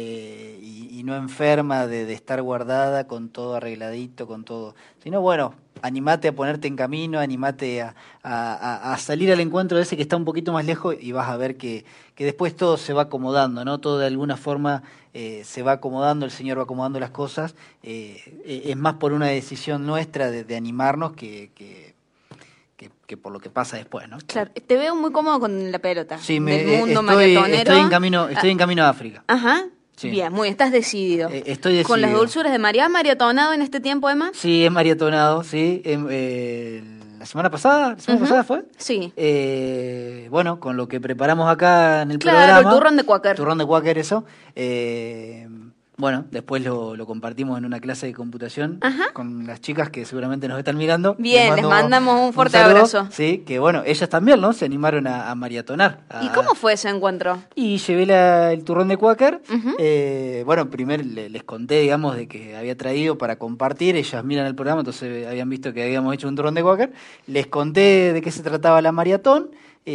y no enferma de estar guardada con todo arregladito, con todo. Sino, bueno, animate a ponerte en camino, animate a salir al encuentro de ese que está un poquito más lejos y vas a ver que después todo se va acomodando, ¿no? Todo de alguna forma se va acomodando, el Señor va acomodando las cosas. Es más por una decisión nuestra de animarnos que por lo que pasa después, ¿no? Claro, te veo muy cómodo con la pelota. Sí, del mundo maratonero. Estoy en camino a África. Ajá. Sí. Bien, estás decidido. Estoy decidido. ¿Con las dulzuras de María? ¿Has maratonado en este tiempo, Emma? Sí, he maratonado, sí. La semana pasada fue. Sí. Bueno, con lo que preparamos acá en el claro, programa. el turrón de Quaker. Turrón de Quaker, eso. Bueno, después lo compartimos en una clase de computación con las chicas que seguramente nos están mirando. Bien, les mandamos un fuerte saludo. abrazo. Sí, que bueno, ellas también, ¿no? Se animaron a maratonar. ¿Y cómo fue ese encuentro? Y llevé el turrón de Quaker. Bueno, primero les conté, digamos, de que había traído para compartir. Ellas miran el programa, entonces habían visto que habíamos hecho un turrón de Quaker. Les conté de qué se trataba la maratón,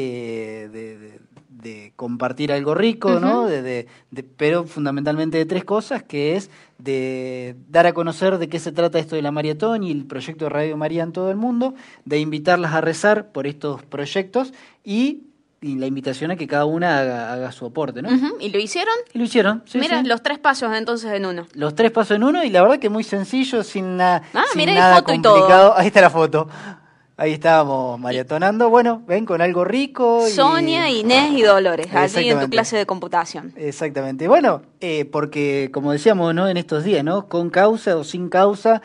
de compartir algo rico, ¿no? Pero fundamentalmente de 3 cosas, que es de dar a conocer de qué se trata esto de la maratón y el proyecto de Radio María en todo el mundo, de invitarlas a rezar por estos proyectos y la invitación a que cada una haga su aporte, ¿no? ¿Y lo hicieron? Y lo hicieron, sí. Mira, sí. los 3 pasos entonces en uno. Los 3 pasos en uno y la verdad que muy sencillo, sin nada mira, hay foto complicado. y todo. Ahí está la foto. Ahí estábamos maratonando, bueno, ven, con algo rico. Sonia, Inés y Dolores, allí en tu clase de computación. Exactamente. Bueno, porque como decíamos, ¿no? En estos días, ¿no? Con causa o sin causa,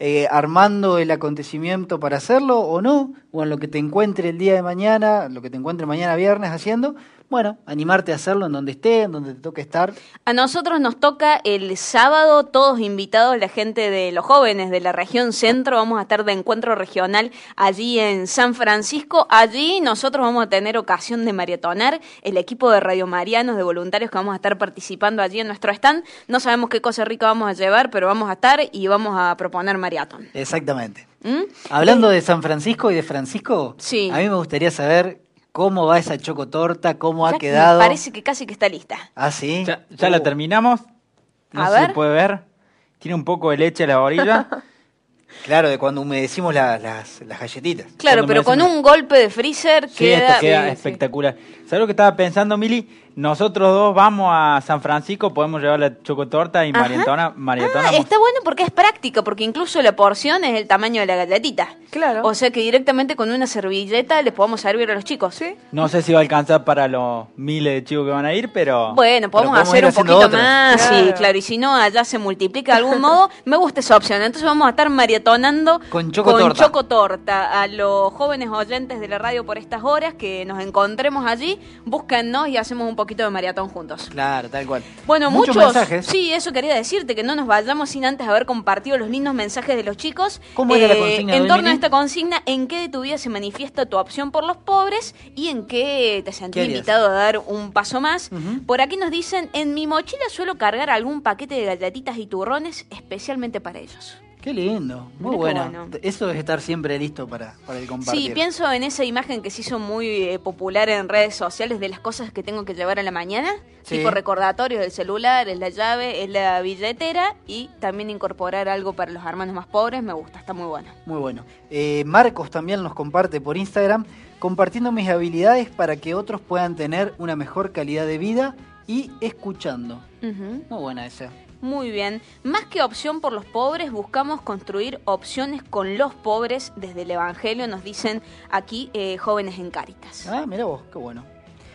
armando el acontecimiento para hacerlo o no, o en lo que te encuentre el día de mañana, lo que te encuentre mañana viernes haciendo. Bueno, animarte a hacerlo en donde esté, en donde te toque estar. A nosotros nos toca el sábado, todos invitados, la gente de los jóvenes de la región centro, vamos a estar de encuentro regional allí en San Francisco. Allí nosotros vamos a tener ocasión de maratonar, el equipo de Radio Marianos, de voluntarios que vamos a estar participando allí en nuestro stand. No sabemos qué cosa rica vamos a llevar, pero vamos a estar y vamos a proponer maratón. Exactamente. Hablando de San Francisco y de Francisco, sí. A mí me gustaría saber cómo va esa chocotorta, cómo ya ha quedado. Me parece que casi que está lista. ¿Ah, sí? Ya la terminamos. No sé si se puede ver. Tiene un poco de leche a la orilla. Claro, de cuando humedecimos las galletitas. Claro, pero con un golpe de freezer sí, esto queda espectacular. ¿Sabes lo que estaba pensando, Mili? Nosotros dos vamos a San Francisco, podemos llevar la chocotorta y maratona. Está bueno porque es práctico, porque incluso la porción es el tamaño de la galletita. Claro. O sea que directamente con una servilleta les podemos servir a los chicos. Sí. No sé si va a alcanzar para los miles de chicos que van a ir, pero... Bueno, podemos hacer un poquito otras. más, claro. Sí, claro. Y si no, allá se multiplica de algún modo, me gusta esa opción. Entonces vamos a estar maratonando con chocotorta a los jóvenes oyentes de la radio por estas horas, que nos encontremos allí, búsquennos y hacemos un poquito de maratón juntos. Claro, tal cual. Bueno, muchos mensajes. Sí, eso quería decirte, que no nos vayamos sin antes haber compartido los lindos mensajes de los chicos. ¿Cómo era la consigna? En torno a esta consigna, ¿en qué de tu vida se manifiesta tu opción por los pobres y en qué te sentís invitado a dar un paso más? Por aquí nos dicen, en mi mochila suelo cargar algún paquete de galletitas y turrones especialmente para ellos. Qué lindo, muy bueno. Eso es estar siempre listo para el compartir. Sí, pienso en esa imagen que se hizo muy popular en redes sociales de las cosas que tengo que llevar a la mañana, tipo recordatorios del celular, es la llave, es la billetera, y también incorporar algo para los hermanos más pobres, me gusta, está muy bueno. Muy bueno. Marcos también nos comparte por Instagram, compartiendo mis habilidades para que otros puedan tener una mejor calidad de vida y escuchando. Muy buena esa. Muy bien. Más que opción por los pobres, buscamos construir opciones con los pobres desde el Evangelio, nos dicen aquí jóvenes en Cáritas. Ah, mira vos, qué bueno.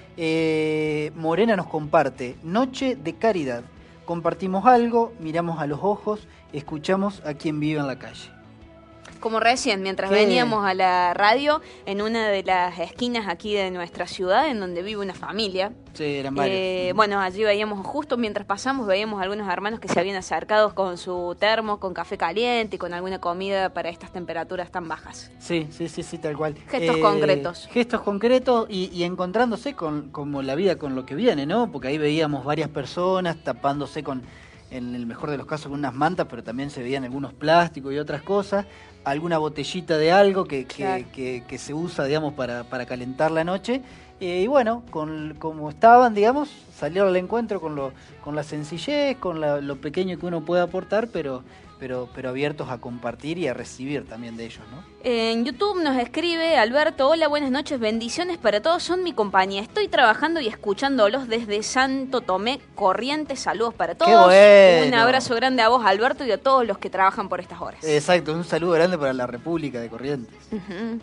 Morena nos comparte, Noche de Caridad. Compartimos algo, miramos a los ojos, escuchamos a quien vive en la calle. Como recién, mientras veníamos a la radio, en una de las esquinas aquí de nuestra ciudad, en donde vive una familia. Sí, eran varios. Bueno, allí veíamos, justo mientras pasamos, veíamos algunos hermanos que se habían acercado con su termo, con café caliente y con alguna comida para estas temperaturas tan bajas. Sí, tal cual. Gestos concretos. Gestos concretos y encontrándose como la vida con lo que viene, ¿no? Porque ahí veíamos varias personas tapándose en el mejor de los casos, con unas mantas, pero también se veían algunos plásticos y otras cosas. Alguna botellita de algo que se usa, digamos, para calentar la noche. Y bueno, como estaban, digamos, salieron al encuentro con la sencillez, con lo pequeño que uno puede aportar, pero abiertos a compartir y a recibir también de ellos, ¿no? En YouTube nos escribe Alberto: hola, buenas noches, bendiciones para todos, son mi compañía. Estoy trabajando y escuchándolos desde Santo Tomé, Corrientes. Saludos para todos. ¡Qué bueno! Un abrazo grande a vos, Alberto, y a todos los que trabajan por estas horas. Exacto, un saludo grande para la República de Corrientes. Uh-huh.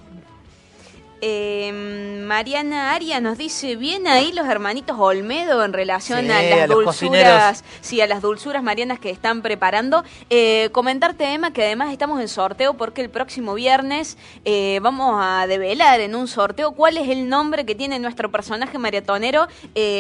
Mariana Aria nos dice: bien ahí los hermanitos Olmedo en relación a las dulzuras, sí, a las dulzuras marianas que están preparando. Comentarte, Emma, que además estamos en sorteo porque el próximo viernes vamos a develar en un sorteo cuál es el nombre que tiene nuestro personaje maratonero,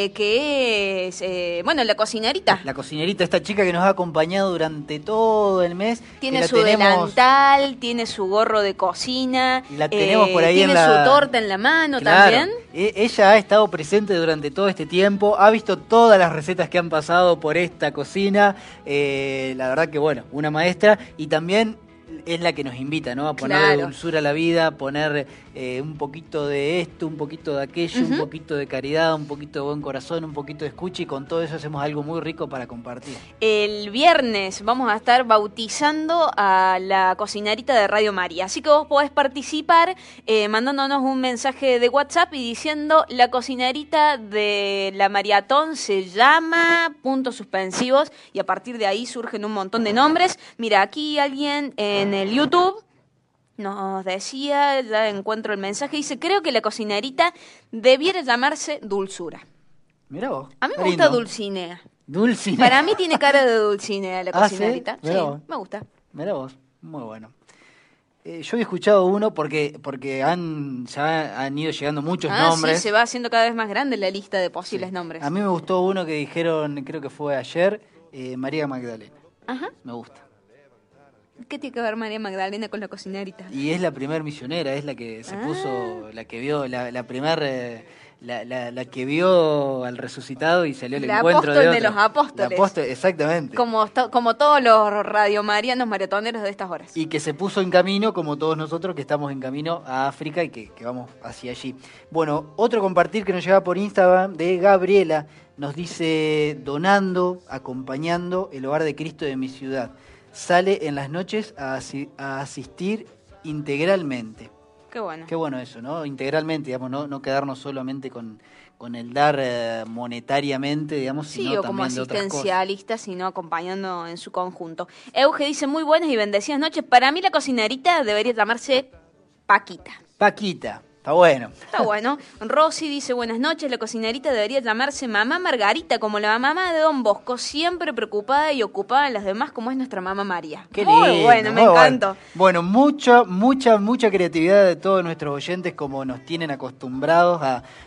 que es, la cocinerita. La cocinerita, esta chica que nos ha acompañado durante todo el mes. Tiene su delantal, tiene su gorro de cocina. La tenemos por ahí tiene en su torta en la mano, claro, también. Ella ha estado presente durante todo este tiempo, ha visto todas las recetas que han pasado por esta cocina, la verdad que bueno, una maestra, y también es la que nos invita, ¿no? A poner dulzura a la vida, poner un poquito de esto, un poquito de aquello, un poquito de caridad, un poquito de buen corazón, un poquito de escucha, y con todo eso hacemos algo muy rico para compartir. El viernes vamos a estar bautizando a la cocinerita de Radio María, así que vos podés participar mandándonos un mensaje de WhatsApp y diciendo: la cocinerita de la maratón se llama ... suspensivos, y a partir de ahí surgen un montón de nombres. Mira, aquí alguien en el YouTube nos decía, ya encuentro el mensaje, dice: creo que la cocinerita debiera llamarse Dulzura. Mirá vos. A mí me gusta Dulcinea. Dulcinea. Para mí tiene cara de Dulcinea la cocinerita. ¿Sí? Sí, me gusta. Mirá vos, muy bueno. Yo he escuchado uno porque ya han ido llegando muchos nombres. Sí, se va haciendo cada vez más grande la lista de posibles nombres. A mí me gustó uno que dijeron, creo que fue ayer, María Magdalena. Ajá. Me gusta. ¿Qué tiene que ver María Magdalena con la cocinerita? Y es la primer misionera, es la que se puso, la que vio, la que vio al resucitado y salió al encuentro de otro. De los apóstoles. La apóstol, exactamente. Como todos los radiomarianos maratoneros de estas horas. Y que se puso en camino, como todos nosotros que estamos en camino a África y que vamos hacia allí. Bueno, otro compartir que nos llega por Instagram de Gabriela, nos dice: donando, acompañando el hogar de Cristo de mi ciudad. Sale en las noches a asistir integralmente. Qué bueno. Qué bueno eso, ¿no? Integralmente, digamos, no quedarnos solamente con el dar monetariamente, digamos, sino sí, o como también de otras asistencialista, sino acompañando en su conjunto. Euge dice: muy buenas y bendecidas noches. Para mí la cocinerita debería llamarse Paquita. Paquita. Está bueno. Está bueno. Rosy dice: buenas noches, la cocinerita debería llamarse Mamá Margarita, como la mamá de Don Bosco, siempre preocupada y ocupada en las demás, como es nuestra mamá María. Qué lindo, muy bueno, me encantó. Bueno, mucha creatividad de todos nuestros oyentes, como nos tienen acostumbrados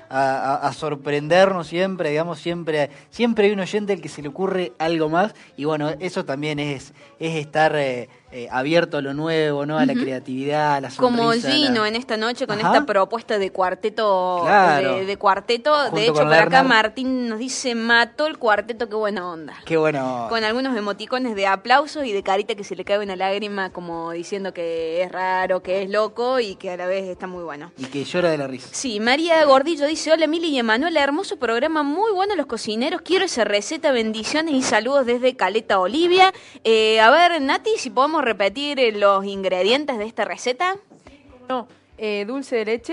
a sorprendernos siempre, digamos, siempre hay un oyente al que se le ocurre algo más, y bueno, eso también es estar abierto a lo nuevo, ¿no? A la creatividad, a la sonrisa. Como Gino en esta noche con esta propuesta de cuarteto. Claro. De cuarteto. Junto de hecho, por acá Martín nos dice: mató el cuarteto, qué buena onda. Qué bueno. Con algunos emoticones de aplausos y de carita que se le cae una lágrima, como diciendo que es raro, que es loco y que a la vez está muy bueno. Y que llora de la risa. Sí, María Gordillo dice: hola Mili y Emanuel, hermoso programa, muy bueno los cocineros, quiero esa receta, bendiciones y saludos desde Caleta, Olivia. A ver, Nati, si podemos repetir los ingredientes de esta receta. No, dulce de leche,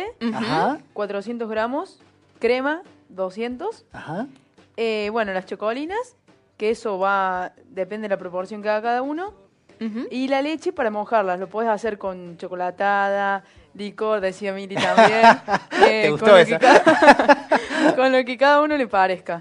400 gramos, crema, 200. Ajá. Bueno, las chocolinas, que eso depende de la proporción que haga cada uno. Y la leche para mojarlas, lo puedes hacer con chocolatada, licor, decía Mili también. ¿Te gustó esa? Con lo que cada uno le parezca.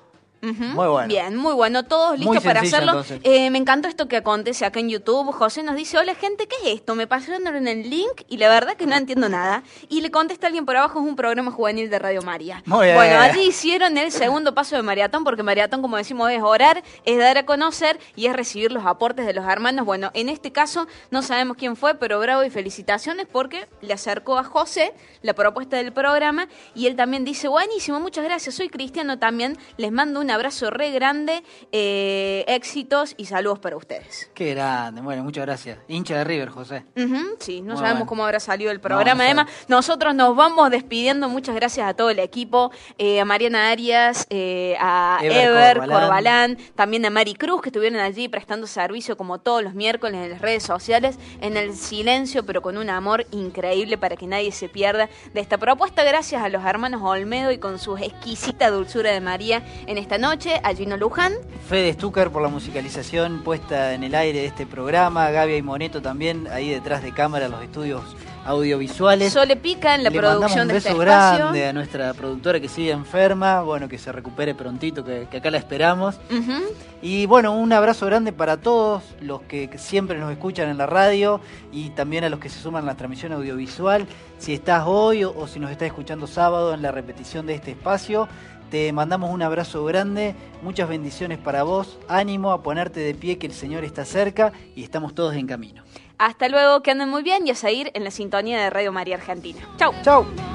Muy bueno. Bien, muy bueno, todos listos para hacerlo. Me encantó esto que acontece acá en YouTube. José nos dice: hola gente, ¿qué es esto? Me pasaron en el link y la verdad que no entiendo nada. Y le contesta alguien por abajo: es un programa juvenil de Radio María. Muy bien. Bueno, allí hicieron el segundo paso de maratón, porque maratón, como decimos, es orar, es dar a conocer y es recibir los aportes de los hermanos. Bueno, en este caso no sabemos quién fue, pero bravo y felicitaciones, porque le acercó a José la propuesta del programa y él también dice: buenísimo, muchas gracias, soy cristiano también, les mando un abrazo re grande, éxitos y saludos para ustedes. Qué grande, bueno, muchas gracias. Hincha de River, José. Sí, no Muy sabemos bueno. cómo habrá salido el programa. No Además, nosotros nos vamos despidiendo. Muchas gracias a todo el equipo, a Mariana Arias, a Ever Corbalán, también a Mari Cruz, que estuvieron allí prestando servicio como todos los miércoles en las redes sociales, en el silencio, pero con un amor increíble para que nadie se pierda de esta propuesta. Gracias a los hermanos Olmedo y con su exquisita dulzura de María en esta noche, a Gino Luján. Fede Stucker por la musicalización puesta en el aire de este programa, Gaby y Moneto también ahí detrás de cámara, los estudios audiovisuales. Sole Pica en la producción de este espacio. Le mandamos un beso grande a nuestra productora que sigue enferma, bueno, que se recupere prontito, que acá la esperamos. Y bueno, un abrazo grande para todos los que siempre nos escuchan en la radio y también a los que se suman a la transmisión audiovisual. Si estás hoy o si nos estás escuchando sábado en la repetición de este espacio, te mandamos un abrazo grande, muchas bendiciones para vos, ánimo a ponerte de pie que el Señor está cerca y estamos todos en camino. Hasta luego, que anden muy bien y a seguir en la sintonía de Radio María Argentina. Chau. Chau.